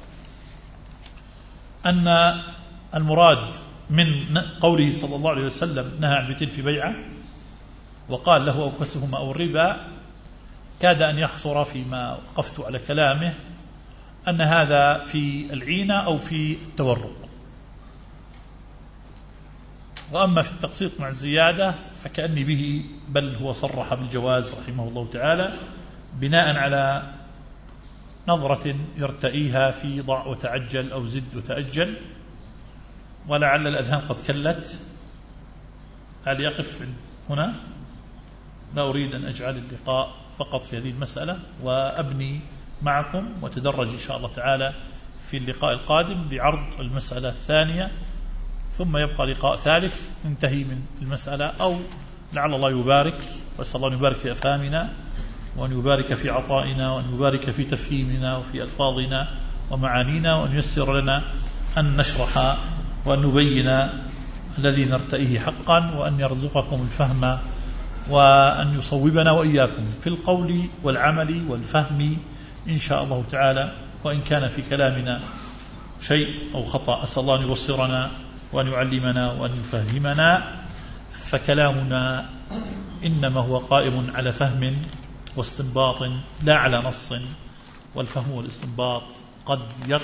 أن المراد من قوله صلى الله عليه وسلم نهى عن بيعتين في بيعة وقال له أو كسهما أو الربا، كاد أن يحصر فيما وقفت على كلامه أن هذا في العينة أو في التورق. وأما في التقسيط مع الزيادة فكأني به بل هو صرح بالجواز رحمه الله تعالى بناء على نظرة يرتئيها في ضع وتعجل أو زد وتأجل، ولعل الأذهان قد كلت. هل يقف هنا؟ لا أريد أن أجعل اللقاء فقط في هذه المسألة، وأبني معكم وتدرج إن شاء الله تعالى في اللقاء القادم لعرض المسألة الثانية، ثم يبقى لقاء ثالث ننتهي من المسألة، أو لعل الله يبارك، وأسأل الله أن يبارك في أفهامنا وأن يبارك في عطائنا وأن يبارك في تفهيمنا وفي ألفاظنا ومعانينا، وأن ييسر لنا أن نشرح وأن نبين الذي نرتئيه حقا، وأن يرزقكم الفهم وأن يصوبنا وإياكم في القول والعمل والفهم إن شاء الله تعالى. وإن كان في كلامنا شيء أو خطأ أسأل الله أن يبصرنا وأن يعلمنا وأن يفهمنا، فكلامنا إنما هو قائم على فهم واستنباط لا على نص، والفهم والاستنباط قد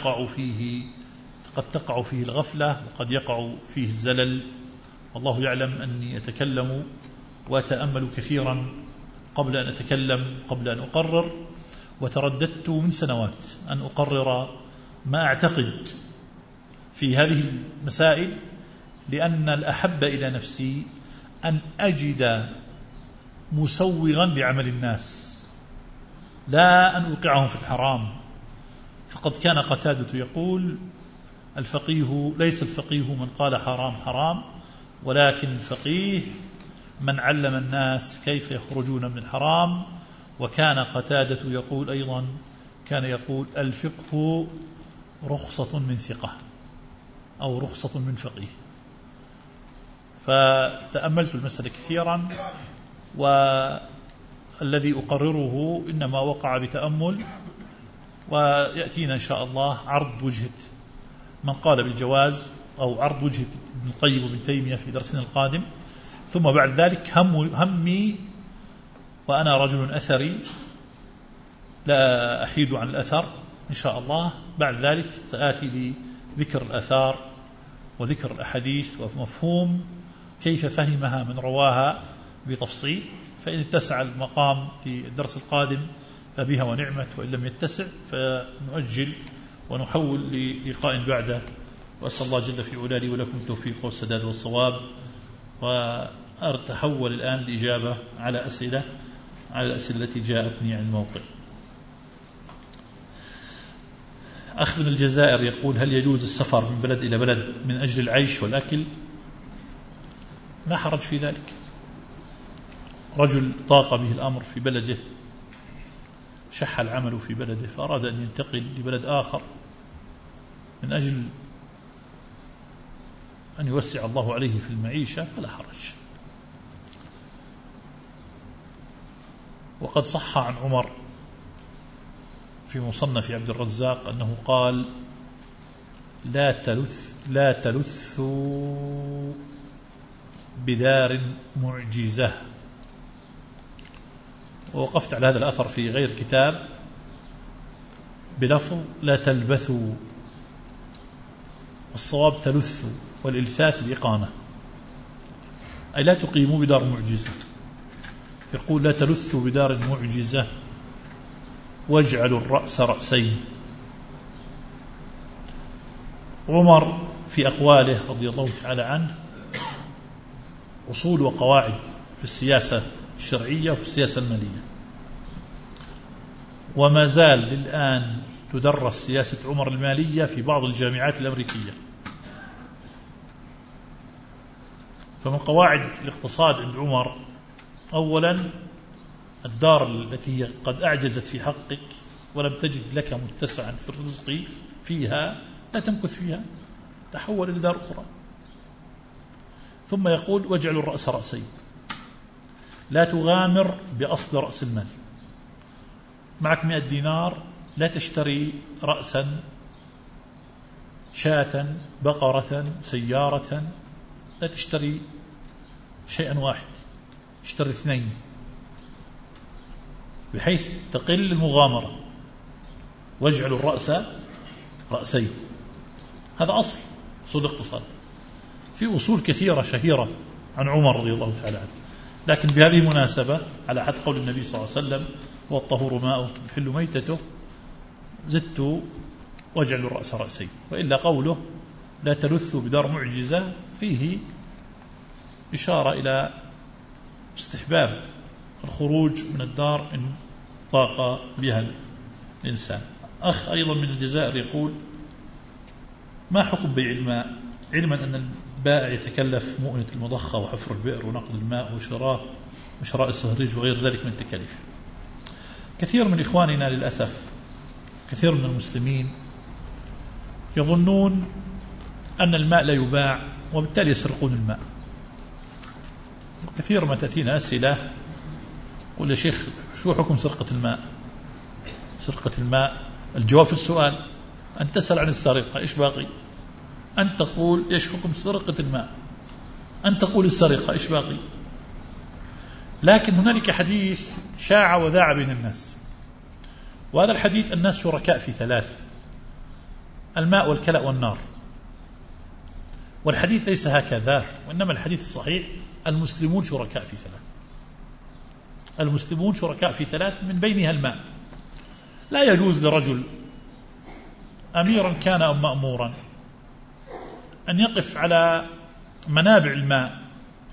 تقع فيه الغفلة وقد يقع فيه الزلل. والله يعلم أني أتكلم وأتأمل كثيرا قبل أن أتكلم، قبل أن أقرر، وترددت من سنوات أن أقرر ما أعتقد في هذه المسائل، لأن الأحب إلى نفسي أن أجد مسوغا لعمل الناس لا أن أوقعهم في الحرام. فقد كان قتادة يقول الفقيه ليس الفقيه من قال حرام حرام، ولكن الفقيه من علم الناس كيف يخرجون من الحرام. وكان قتادة يقول أيضا كان يقول الفقه رخصة من ثقة أو رخصة من فقيه. فتأملت المسألة كثيرا، والذي أقرره إنما وقع بتأمل، ويأتينا إن شاء الله عرض وجهة من قال بالجواز أو عرض وجهة ابن القيم وابن تيمية في درسنا القادم. ثم بعد ذلك همي وأنا رجل أثري لا أحيد عن الأثر إن شاء الله، بعد ذلك سآتي لذكر الأثار وذكر الأحاديث ومفهوم كيف فهمها من رواها بتفصيل، فإن اتسع المقام للدرس القادم فبها ونعمت، وإن لم يتسع فنؤجل ونحول للقاء بعده. وأسأل الله جل في علاه لي ولكم التوفيق والسداد والصواب. وأتحول الآن الإجابة على الأسئلة التي جاءتني عن الموقع. أخ من الجزائر يقول: هل يجوز السفر من بلد إلى بلد من أجل العيش والأكل؟ لا حرج في ذلك. رجل ضاق به الأمر في بلده، شح العمل في بلده، فأراد أن ينتقل لبلد آخر من أجل أن يوسع الله عليه في المعيشة، فلا حرج. وقد صح عن عمر في مصنف عبد الرزاق أنه قال: لا تلثوا بدار معجزة. ووقفت على هذا الأثر في غير كتاب بلفظ لا تلبثوا، والصواب تلثوا، والإلثاث الإقامة، أي لا تقيموا بدار معجزة. يقول: لا تلثوا بدار معجزة واجعلوا الرأس رأسين. عمر في أقواله رضي الله تعالى عنه أصول وقواعد في السياسة الشرعية وفي السياسة المالية، وما زال الآن تدرس سياسة عمر المالية في بعض الجامعات الأمريكية. فمن قواعد الاقتصاد عند عمر: أولا، الدار التي قد أعجزت في حقك ولم تجد لك متسعا في الرزق فيها لا تمكث فيها، تحول إلى دار أخرى. ثم يقول: واجعلوا الرأس رأسين، لا تغامر بأصل رأس المال. معك 100 دينار، لا تشتري رأسا، شاة، بقرة، سيارة، لا تشتري شيئا واحد، اشتري 2 بحيث تقل المغامرة. واجعلوا الرأس رأسين، هذا أصل الاقتصاد. في أصول كثيرة شهيرة عن عمر رضي الله تعالى عنه، لكن بهذه المناسبة على حد قول النبي صلى الله عليه وسلم: والطهور ماؤه يحل ميتته، زدت واجعلوا الرأس رأسين. وإلا قوله لا تلثوا بدار معجزة فيه إشارة إلى استحباب الخروج من الدار إن ضاق بها الإنسان. أخ أيضا من الجزائر يقول: ما حكم بيع الماء، علما أن البائع يتكلف مؤنة المضخة وحفر البئر ونقل الماء وشراء الصهريج وغير ذلك من التكاليف؟ كثير من إخواننا للأسف، كثير من المسلمين يظنون أن الماء لا يباع وبالتالي يسرقون الماء. كثير ما تأتينا أسئلة: قل يا شيخ شو حكم سرقة الماء؟ سرقة الماء، الجواب في السؤال. أن تسأل عن السرقة، إيش باقي؟ أن تقول إيش حكم سرقة الماء، أن تقول السرقة، إيش باقي؟ لكن هنالك حديث شاع وذاع بين الناس، وهذا الحديث الناس شركاء في 3: الماء والكلأ والنار. والحديث ليس هكذا، وإنما الحديث الصحيح: المسلمون شركاء في 3. المسلمون شركاء في 3 من بينها الماء. لا يجوز لرجل أميرا كان أو مأمورا أن يقف على منابع الماء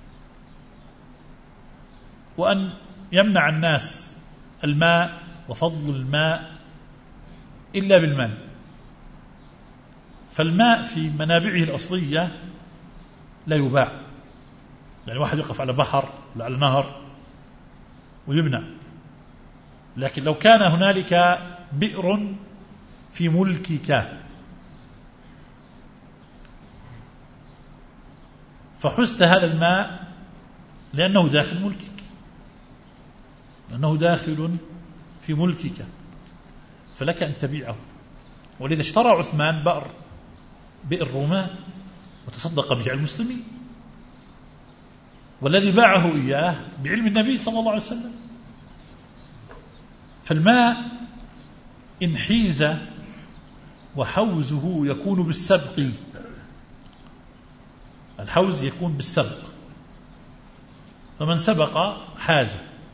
وأن يمنع الناس الماء وفضل الماء إلا بالمال. فالماء في منابعه الأصلية لا يباع. يعني واحد يقف على بحر ولا على نهر ويمنع، لكن لو كان هنالك بئر في ملكك فحزت هذا الماء لأنه داخل ملكك، لأنه داخل في ملكك، فلك أن تبيعه. ولذا اشترى عثمان بئر رومان وتصدق به على المسلمين، والذي باعه إياه بعلم النبي صلى الله عليه وسلم. فالماء إن حيز وحوزه يكون بالسبق، الحوز يكون بالسبق، فمن سبق حاز،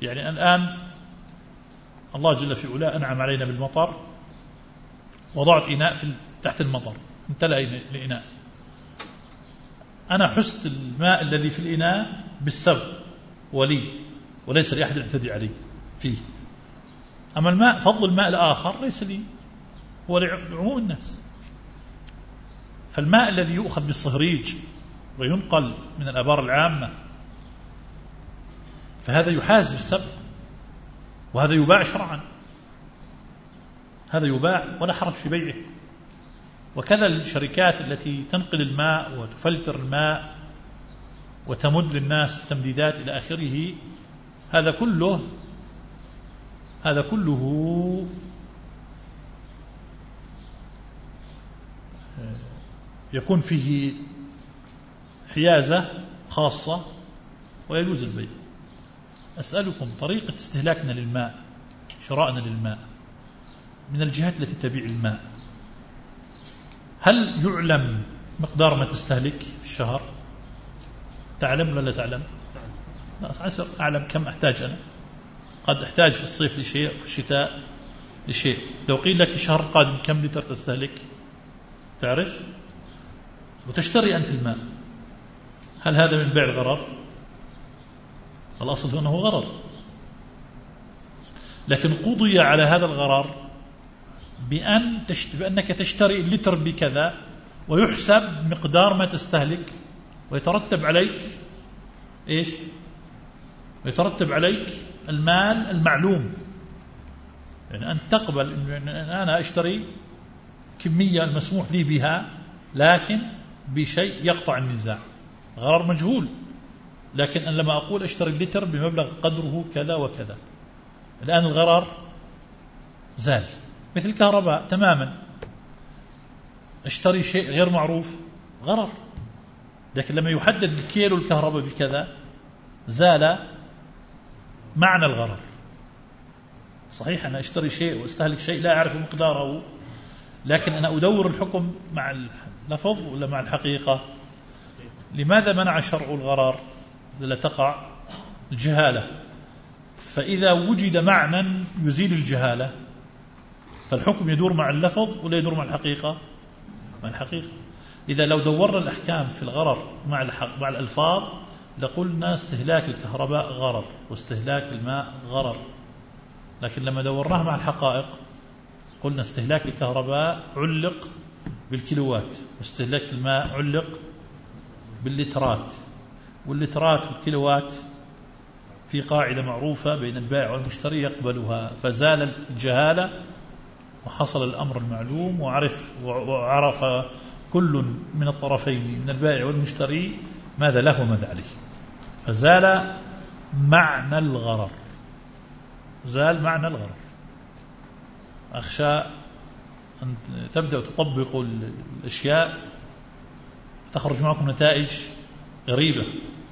يعني الآن الله جل في علاه أنعم علينا بالمطر، وضعت إناء تحت المطر، امتلأ الإناء، أنا حست الماء الذي في الإناء بالسبب ولي، وليس لأحد يعتدي عليه فيه. أما الماء، فضل الماء الآخر ليس لي، هو لعموم الناس. فالماء الذي يؤخذ بالصهريج وينقل من الآبار العامة فهذا يحاز بالسبب، وهذا يباع شرعا، هذا يباع ولا حرج في بيعه. وكذا الشركات التي تنقل الماء وتفلتر الماء وتمد للناس تمديدات إلى آخره، هذا كله يكون فيه حيازة خاصة ويجوز البيع. أسألكم، طريقة استهلاكنا للماء، شرائنا للماء من الجهات التي تبيع الماء، هل يعلم مقدار ما تستهلك في الشهر؟ تعلم ولا لا تعلم؟ لا، عسر أعلم كم أحتاج أنا. قد أحتاج في الصيف لشيء، في الشتاء لشيء. لو قيل لك الشهر القادم كم لتر تستهلك تعرف، وتشتري أنت الماء، هل هذا من بيع الغرر؟ الأصل أنه غرر، لكن قضي على هذا الغرر بأنك تشتري اللتر بكذا، ويحسب مقدار ما تستهلك، ويترتب عليك إيش؟ ويترتب عليك المال المعلوم. يعني أن تقبل أن أنا أشتري كمية المسموح لي بها، لكن بشيء يقطع النزاع، غرر مجهول، لكن أن لما أقول أشتري اللتر بمبلغ قدره كذا وكذا، الآن الغرر زال. مثل الكهرباء تماما، اشتري شيء غير معروف غرر، لكن لما يحدد كيلو الكهرباء بكذا زال معنى الغرر. صحيح أنا أشتري شيء واستهلك شيء لا أعرف مقداره، لكن أنا أدور الحكم مع اللفظ ولا مع الحقيقة. لماذا منع الشرع الغرر؟ لا تقع الجهالة. فإذا وجد معنى يزيل الجهالة فالحكم يدور مع اللفظ ولا يدور مع الحقيقة؟ مع الحقيقة. إذا لو دورنا الأحكام في الغرر مع الألفاظ لقلنا استهلاك الكهرباء غرر واستهلاك الماء غرر، لكن لما دورناها مع الحقائق قلنا استهلاك الكهرباء علق بالكيلوات، واستهلاك الماء علق باللترات، واللترات والكيلوات في قاعدة معروفة بين البائع والمشتري يقبلها، فزالت الجهالة وحصل الأمر المعلوم، وعرف كل من الطرفين من البائع والمشتري ماذا له وماذا عليه، فزال معنى الغرر، زال معنى الغرر. أخشى أن تبدأ تطبق الأشياء تخرج معكم نتائج غريبة.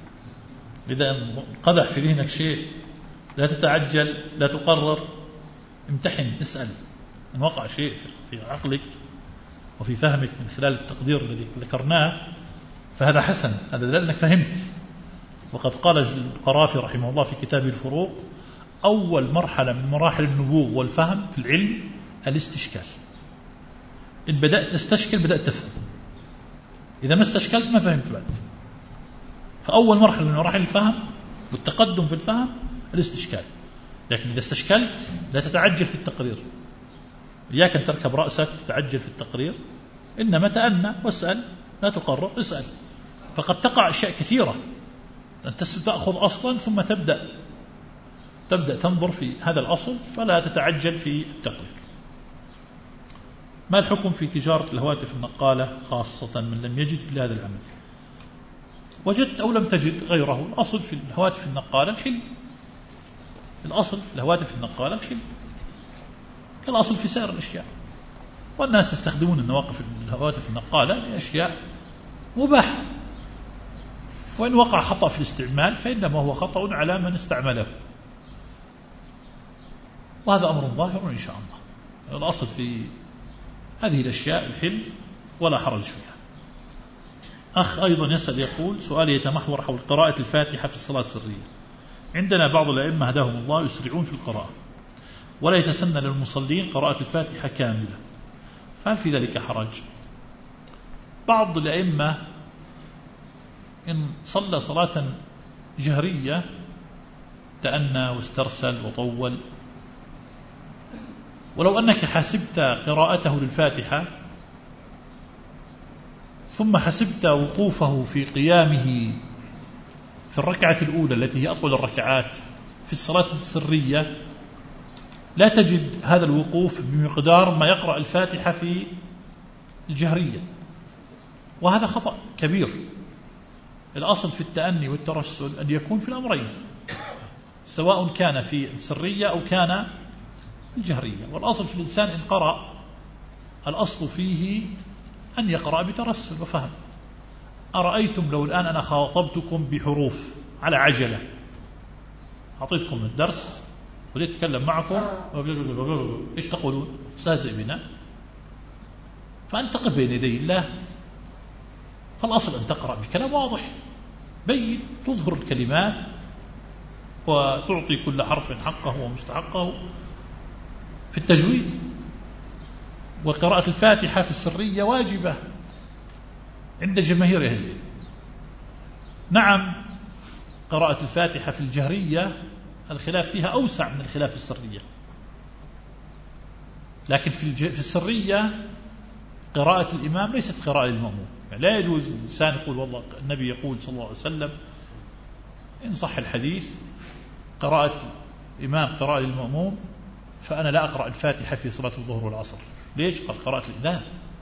إذا قدح في ذهنك شيء لا تتعجل، لا تقرر، امتحن، اسأل. إن وقع شيء في عقلك وفي فهمك من خلال التقدير الذي ذكرناه فهذا حسن، هذا لأنك فهمت. وقد قال القرافي رحمه الله في كتابه الفروق: أول مرحلة من مراحل النبوغ والفهم في العلم الاستشكال. إن بدأت تستشكل بدأت تفهم، إذا ما استشكلت ما فهمت بعد. فأول مرحلة من مراحل الفهم والتقدم في الفهم الاستشكال، لكن إذا استشكلت لا تتعجل في التقرير، إياك أن تركب رأسك تعجل في التقرير، إنما تأنى واسأل، لا تقرر، اسأل. فقد تقع أشياء كثيرة، أن تأخذ أصلا ثم تبدأ تنظر في هذا الأصل، فلا تتعجل في التقرير. ما الحكم في تجارة الهواتف النقالة خاصة من لم يجد إلا هذا العمل؟ وجدت أو لم تجد غيره، الأصل في الهواتف النقالة الحل، الأصل في الهواتف النقالة الحل كالأصل في سائر الأشياء، والناس يستخدمون الهواتف النقالة لأشياء مباحة، وإن وقع خطأ في الاستعمال فإنما هو خطأ على من استعمله، وهذا أمر ظاهر إن شاء الله. الأصل في هذه الأشياء الحل ولا حرج فيها. أخ أيضا يسأل يقول: سؤالي يتمحور حول قراءة الفاتحة في الصلاة السرية، عندنا بعض الأئمة هداهم الله يسرعون في القراءة ولا يتسنى للمصلين قراءة الفاتحة كاملة، فهل في ذلك حرج؟ بعض الأئمة إن صلى صلاة جهرية تأنى واسترسل وطول، ولو أنك حسبت قراءته للفاتحة ثم حسبت وقوفه في قيامه في الركعة الأولى التي هي أطول الركعات في الصلاة السرية، لا تجد هذا الوقوف بمقدار ما يقرأ الفاتحة في الجهرية، وهذا خطأ كبير. الأصل في التأني والترسل أن يكون في الأمرين، سواء كان في السرية أو كان الجهرية. والأصل في الإنسان إن قرأ الأصل فيه أن يقرأ بترسل وفهم. أرأيتم لو الآن أنا خاطبتكم بحروف على عجلة، أعطيتكم الدرس وليت أتكلم معكم إيش تقولون؟ استهزئ بنا. فأنت تقف بين يدي الله، فالأصل أن تقرأ بكلام واضح بين، تظهر الكلمات وتعطي كل حرف حقه ومستحقه في التجويد. وقراءة الفاتحة في السرية واجبة عند جماهير أهل العلم. نعم قراءة الفاتحة في الجهرية الخلاف فيها أوسع من الخلاف في السرية، لكن في السرية قراءة الإمام ليست قراءة المأموم. يعني لا يجوز الإنسان يقول والله النبي يقول صلى الله عليه وسلم إن صح الحديث قراءة الإمام قراءة المأموم فأنا لا أقرأ الفاتحة في صلاة الظهر والعصر. ليش؟ قد قرأت لا،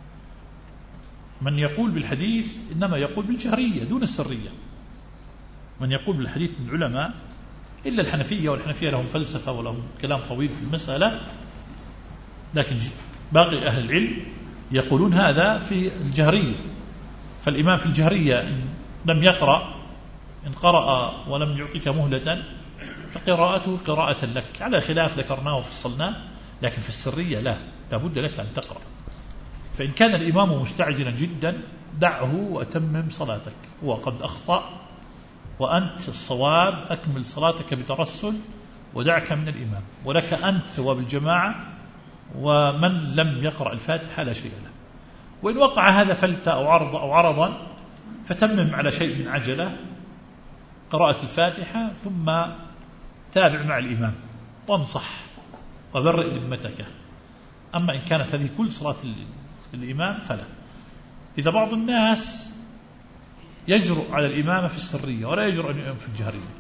من يقول بالحديث إنما يقول بالجهرية دون السرية. من يقول بالحديث من العلماء إلا الحنفية، والحنفية لهم فلسفة ولهم كلام طويل في المسألة، لكن باقي أهل العلم يقولون هذا في الجهرية. فالإمام في الجهرية إن لم يقرأ، إن قرأ ولم يعطيك مهلة فقراءته قراءة لك، على خلاف ذكرناه وفصلناه. لكن في السرية لا بد لك أن تقرأ. فإن كان الإمام مستعجلا جدا دعه وأتمم صلاتك، هو قد أخطأ وأنت الصواب أكمل صلاتك بترسل ودعك من الإمام، ولك أنت ثواب الجماعة، ومن لم يقرأ الفاتحة لا شيء له. وإن وقع هذا فلتة أو عرضا فتمم على شيء من عجلة قراءة الفاتحة ثم تابع مع الإمام وانصح وبرئ ذمتك. أما إن كانت هذه كل صلاة الإمام فلا. إذا بعض الناس يجرؤ على الإمامة في السرية ولا يجرؤ أن يؤمن في الجهرية،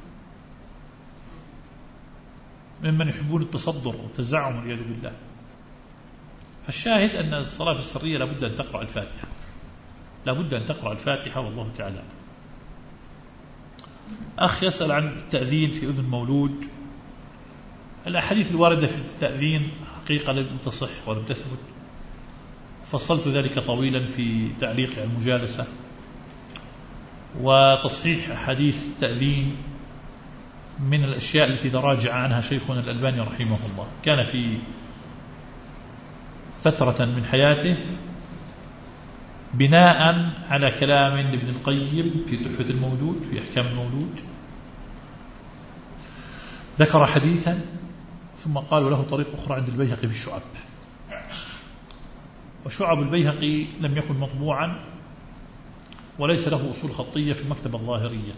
ممن يحبون التصدر والتزعم والعياذ بالله، فالشاهد أن الصلاة في السرية لابد أن تقرأ الفاتحة، لابد أن تقرأ الفاتحة والله تعالى. أخ يسأل عن التأذين في أذن مولود. الأحاديث الواردة في التأذين حقيقة لم تصح ولم تثبت، فصلت ذلك طويلا في تعليق على المجالسة. وتصحيح أحاديث التأذين من الأشياء التي تراجع عنها شيخنا الألباني رحمه الله. كان في فترة من حياته بناء على كلام ابن القيم في تحفة المولود في أحكام المولود ذكر حديثا ثم قالوا له طريق أخرى عند البيهقي في الشعب، وشعب البيهقي لم يكن مطبوعا وليس له أصول خطية في المكتبة الظاهرية.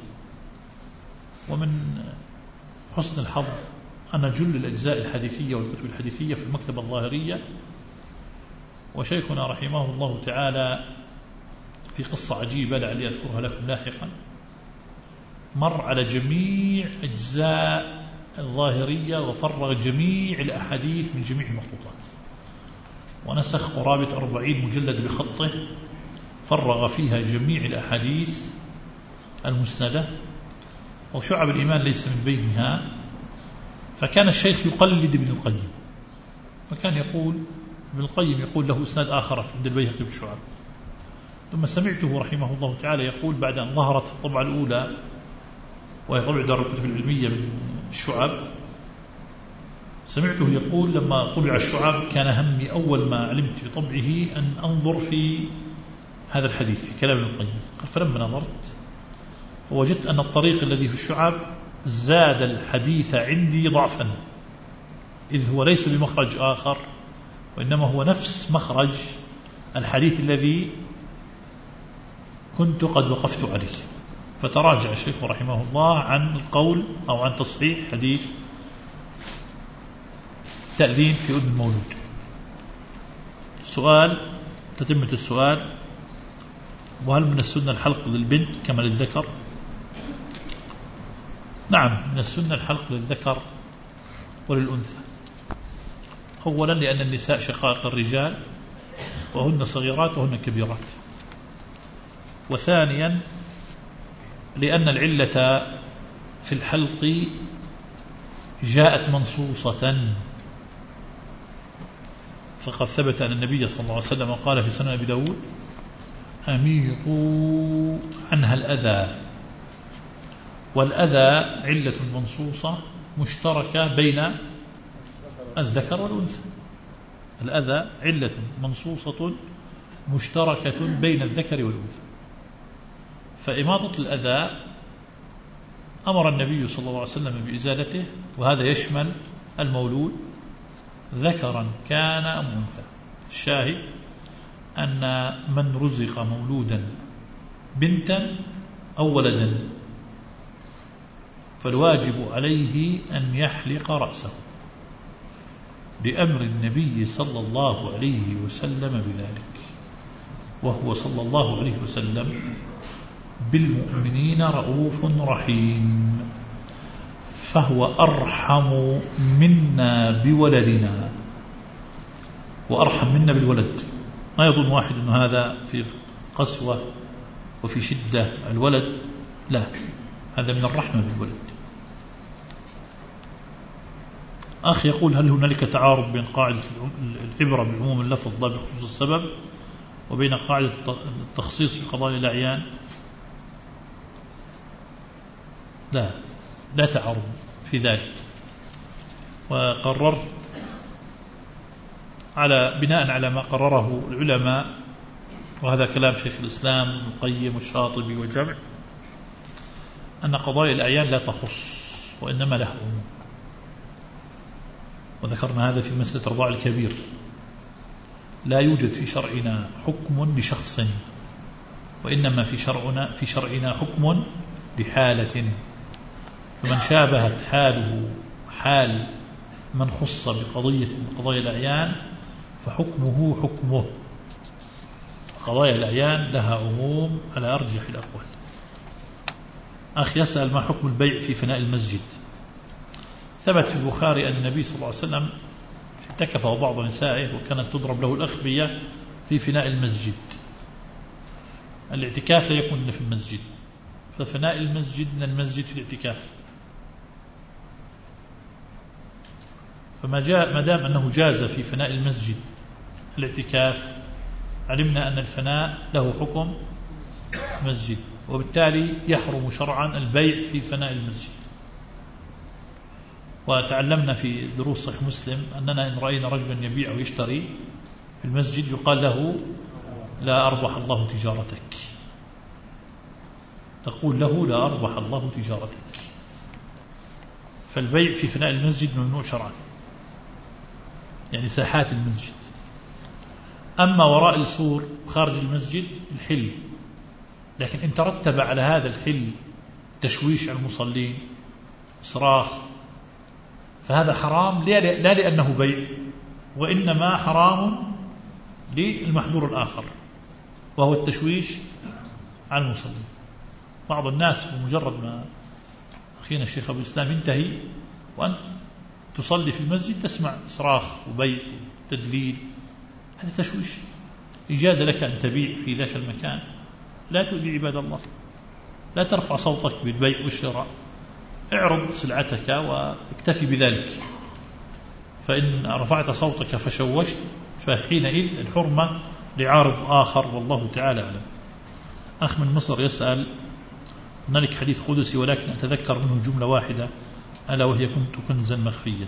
ومن حسن الحظ أن جل الأجزاء الحديثية والكتب الحديثية في المكتبة الظاهرية. وشيخنا رحمه الله تعالى في قصة عجيبة لعلي أذكرها لكم لاحقا، مر على جميع أجزاء الظاهرية وفرغ جميع الأحاديث من جميع المخطوطات، ونسخ قرابة 40 مجلد بخطه فرغ فيها جميع الأحاديث المسندة، وشعب الإيمان ليس من بينها. فكان الشيخ يقلد ابن القيم، وكان يقول ابن القيم يقول له إسناد آخر عند البيهقي في الشعب. ثم سمعته رحمه الله تعالى يقول بعد أن ظهرت الطبعة الأولى وهي طبع دار الكتب العلمية من الشعب، سمعته يقول لما طبع الشعب كان همي أول ما علمت بطبعه أن أنظر في هذا الحديث في كلام ابن القيم. فلما نظرت فوجدت أن الطريق الذي في الشعب زاد الحديث عندي ضعفا، إذ هو ليس بمخرج آخر، وإنما هو نفس مخرج الحديث الذي كنت قد وقفت عليه. فتراجع الشيخ رحمه الله عن القول أو عن تصحيح حديث تأذين في أذن المولود. سؤال، تتمة السؤال: وهل من السنة الحلق للبنت كما للذكر؟ نعم، من السنة الحلق للذكر وللأنثى. أولا لأن النساء شقائق الرجال، وهن صغيرات وهن كبيرات. وثانيا لأن العلة في الحلق جاءت منصوصة، فقد ثبت أن النبي صلى الله عليه وسلم قال في سنن أبي داود: أميطوا عنها الأذى. والأذى علة منصوصة مشتركة بين الذكر والأنثى. الأذى علة منصوصة مشتركة بين الذكر والأنثى. فإماطة الأذى أمر النبي صلى الله عليه وسلم بإزالته، وهذا يشمل المولود ذكرا كان أم أنثى. الشاهد أن من رزق مولودا بنتا أو ولدا فالواجب عليه أن يحلق رأسه لأمر النبي صلى الله عليه وسلم بذلك، وهو صلى الله عليه وسلم بالمؤمنين رؤوف رحيم، فهو أرحم منا بولدنا وأرحم منا بالولد. ما يظن واحد أن هذا في قسوة وفي شدة الولد، لا، هذا من الرحمة بالولد. أخي يقول: هل هنالك تعارض بين قاعدة العبرة بعموم اللفظ لا بخصوص السبب وبين قاعدة التخصيص بقضايا الأعيان؟ لا تعارض في ذلك. وقررت بناء على ما قرره العلماء، وهذا كلام شيخ الإسلام ابن القيم والشاطبي وجمع، أن قضايا الأعيان لا تخص وإنما لها عموم. وذكرنا هذا في مسألة رضاع الكبير. لا يوجد في شرعنا حكم لشخص، وإنما في شرعنا حكم لحالة، فمن شابهت حاله حال من خص بقضية من قضايا الأعيان فحكمه حكمه. قضايا الأعيان لها عموم على أرجح الأقوال. أخي يسأل: ما حكم البيع في فناء المسجد؟ ثبت في البخاري أن النبي صلى الله عليه وسلم اعتكف بعض نسائه وكانت تضرب له الأخبية في فناء المسجد. الاعتكاف لا يكون إلا في المسجد، ففناء المسجد من المسجد في الاعتكاف. فما دام أنه جاز في فناء المسجد الاعتكاف، علمنا أن الفناء له حكم مسجد، وبالتالي يحرم شرعا البيع في فناء المسجد. وتعلمنا في دروس صحيح مسلم أننا إن رأينا رجلا يبيع ويشتري في المسجد يقال له: لا أربح الله تجارتك. تقول له: لا أربح الله تجارتك. فالبيع في فناء المسجد ممنوع شرعا، يعني ساحات المسجد. أما وراء السور خارج المسجد الحل، لكن إن ترتب على هذا الحل تشويش على المصلين، صراخ، فهذا حرام لا لأنه بيع، وإنما حرام للمحظور الآخر وهو التشويش على المصلين. بعض الناس بمجرد ما أخينا الشيخ أبو الإسلام ينتهي وأنت تصلي في المسجد تسمع صراخ وبيع وتدليل، هذا تشويش. إجازة لك أن تبيع في ذاك المكان، لا تؤذي عباد الله، لا ترفع صوتك بالبيع والشراء، اعرض سلعتك واكتفي بذلك. فإن رفعت صوتك فشوشت فحينئذ الحرمة لعارض آخر، والله تعالى أعلم. أخ من مصر يسأل: هنالك حديث قدسي ولكن أتذكر منه جملة واحدة ألا وهي: كنت كنزا مخفيا،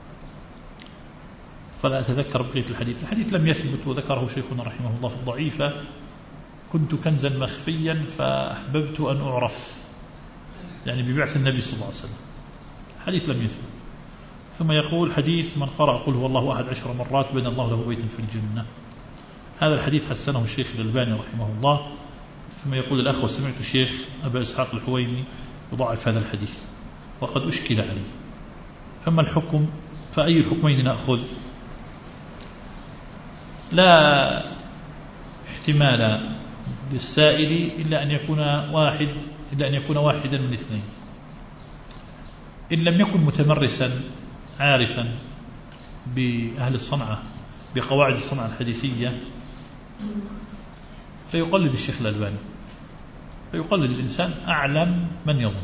فلا أتذكر بقية الحديث. الحديث لم يثبت، وذكره شيخنا رحمه الله في الضعيفة: كنت كنزا مخفيا فأحببت أن أعرف، يعني ببعث النبي صلى الله عليه وسلم، حديث لم يثبت. ثم يقول حديث من قرأ قل هو الله أحد 10 مرات بنى الله له بيتا في الجنة، هذا الحديث حسنه الشيخ الألباني رحمه الله. ثم يقول الأخ وسمعت الشيخ أبا إسحاق الحويني يضعف هذا الحديث وقد أشكل عليه، فما الحكم؟ فأي الحكمين نأخذ؟ لا احتمال للسائل إلا أن يكون واحدا من اثنين. إن لم يكن متمرسا عارفا بأهل الصنعة بقواعد الصنعة الحديثية فيقلد الشيخ الألباني، فيقلد الإنسان أعلم من يظن.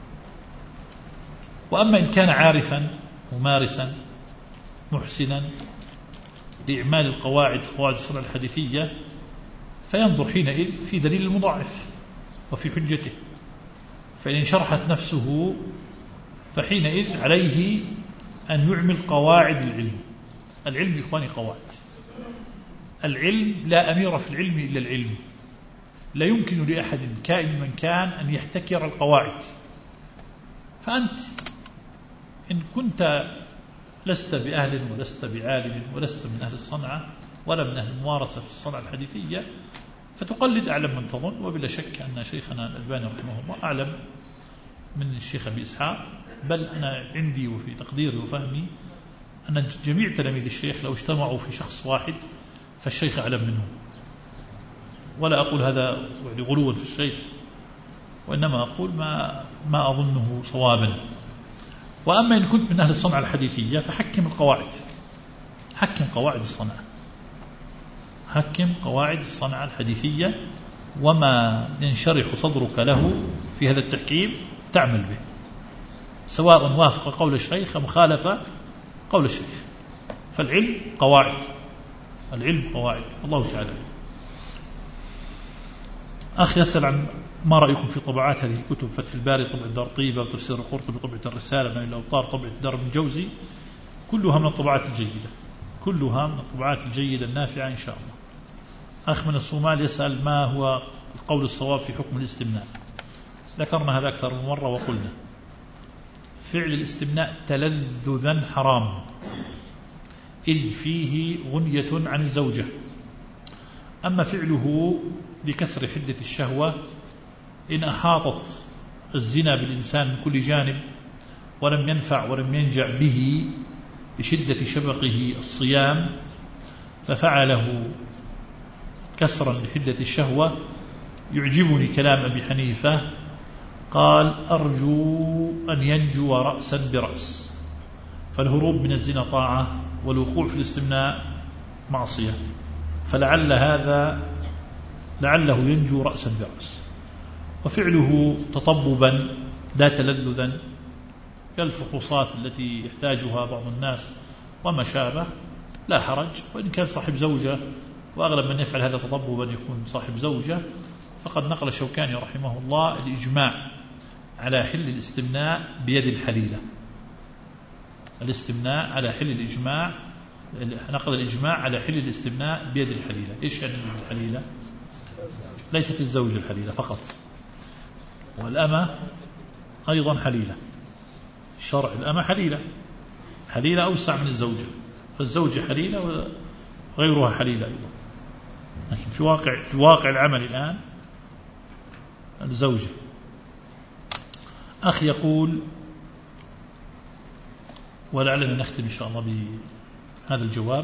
وأما إن كان عارفا ممارسا محسنا لإعمال قواعد الصنعة الحديثية فينظر حينئذ في دليل المضاعف وفي حجته، فإن شرحت نفسه فحينئذ عليه أن يعمل قواعد العلم. العلم إخواني قواعد، العلم لا أمير في العلم إلا العلم، لا يمكن لأحد كائن من كان أن يحتكر القواعد. فأنت إن كنت لست بأهل ولست بعالم ولست من أهل الصنعة ولا من أهل الممارسة في الصنعة الحديثية فتقلد أعلم من تظن. وبلا شك أن شيخنا الألباني رحمه الله أعلم من الشيخ أبي إسحاق، بل أنا عندي وفي تقديري وفهمي أن جميع تلاميذ الشيخ لو اجتمعوا في شخص واحد فالشيخ أعلم منه. ولا أقول هذا غلوا في الشيخ، وإنما أقول ما أظنه صوابا. وأما إن كنت من أهل الصنعة الحديثية فحكم القواعد، حكم قواعد الصنعة، حكم قواعد الصنعة الحديثية، وما ينشرح صدرك له في هذا التحكيم تعمل به، سواء وافق قول الشيخ أم خالف قول الشيخ. فالعلم قواعد، العلم قواعد. الله تعالى. أخي يسأل عن ما رأيكم في طبعات هذه الكتب، فتح الباري طبع دار طيبة، وتفسير القرطبي طبعة الرسالة، من الأوطار طبعة دار ابن جوزي، كلها من الطبعات الجيدة، كلها من الطبعات الجيدة النافعة إن شاء الله. أخ من الصومال يسأل ما هو القول الصواب في حكم الاستمناء. ذكرنا هذا أكثر من مرة وقلنا فعل الاستمناء تلذذا حرام، إذ فيه غنية عن الزوجة. أما فعله لكسر حدة الشهوة إن أحاطت الزنا بالإنسان من كل جانب ولم ينفع ولم ينجع به بشدة شبقه الصيام ففعله كسرا لحدة الشهوة، يعجبني كلام أبي حنيفة قال أرجو أن ينجو رأسا برأس، فالهروب من الزنا طاعة والوقوع في الاستمناء معصية، فلعل هذا لعله ينجو رأسا برأس. وفعله تطببا لا تلذذا كالفحوصات التي يحتاجها بعض الناس وما شابه لا حرج. وإن كان صاحب زوجة، وأغلب من يفعل هذا تطببا يكون صاحب زوجة، فقد نقل الشوكاني رحمه الله الإجماع على حل الاستمناء بيد الحليلة. الاستمناء على حل الإجماع، نقل الإجماع على حل الاستمناء بيد الحليلة. إيش يعني الحليلة؟ ليست الزوجة الحليلة فقط، والأمة أيضا حليلة. الشرع الأمة حليلة، حليلة أوسع من الزوجة، فالزوجة حليلة وغيرها حليلة أيضا. لكن في واقع العمل الآن الزوجة. أخ يقول، ولعلنا نختم إن شاء الله بهذا الجواب: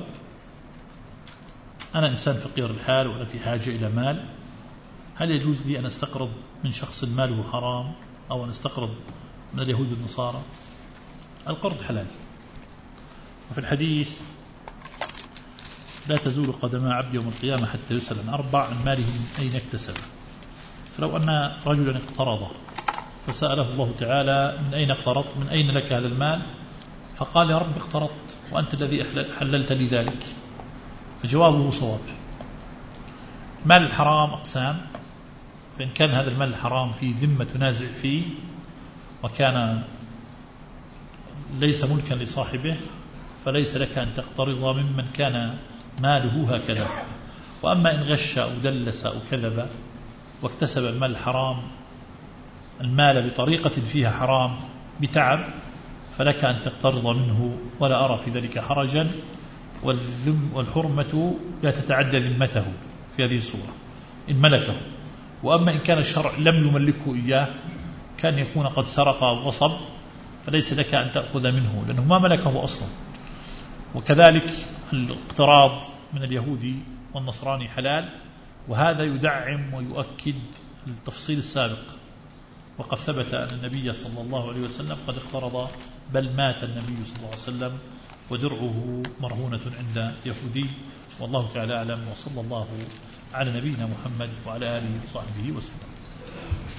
أنا إنسان فقير الحال وأنا في حاجة إلى مال، هل يجوز لي أن أستقرض من شخص ماله حرام أو أن أستقرض من اليهود والنصارى؟ القرض حلال، وفي الحديث لا تزول قدم عبد يوم القيامة حتى يسأل عن 4: عن ماله من أين اكتسب. فلو أن رجلا اقترضه فسأله الله تعالى: من أين اقترضت؟ من أين لك هذا المال؟ فقال: يا رب اقترضت وأنت الذي حللت لي ذلك. فجوابه صواب. مال الحرام أقسام، فإن كان هذا المال الحرام في ذمة تنازع فيه وكان ليس ملكا لصاحبه فليس لك أن تقترض ممن كان ماله هكذا. وأما إن غش أو دلس أو كذب واكتسب المال الحرام المال بطريقة فيها حرام بتعب فلك أن تقترض منه، ولا أرى في ذلك حرجا، والحرمة لا تتعدى ذمته في هذه الصورة إن ملكه. وأما إن كان الشرع لم يملكه إياه، كان يكون قد سرق أو غصب، فليس لك أن تأخذ منه لأنه ما ملكه أصلا. وكذلك الاقتراض من اليهودي والنصراني حلال، وهذا يدعم ويؤكد التفصيل السابق. وقد ثبت أن النبي صلى الله عليه وسلم قد اقترض، بل مات النبي صلى الله عليه وسلم ودرعه مرهونة عند يهودي. والله تعالى أعلم، وصلى الله على نبينا محمد وعلى آله وصحبه وسلم.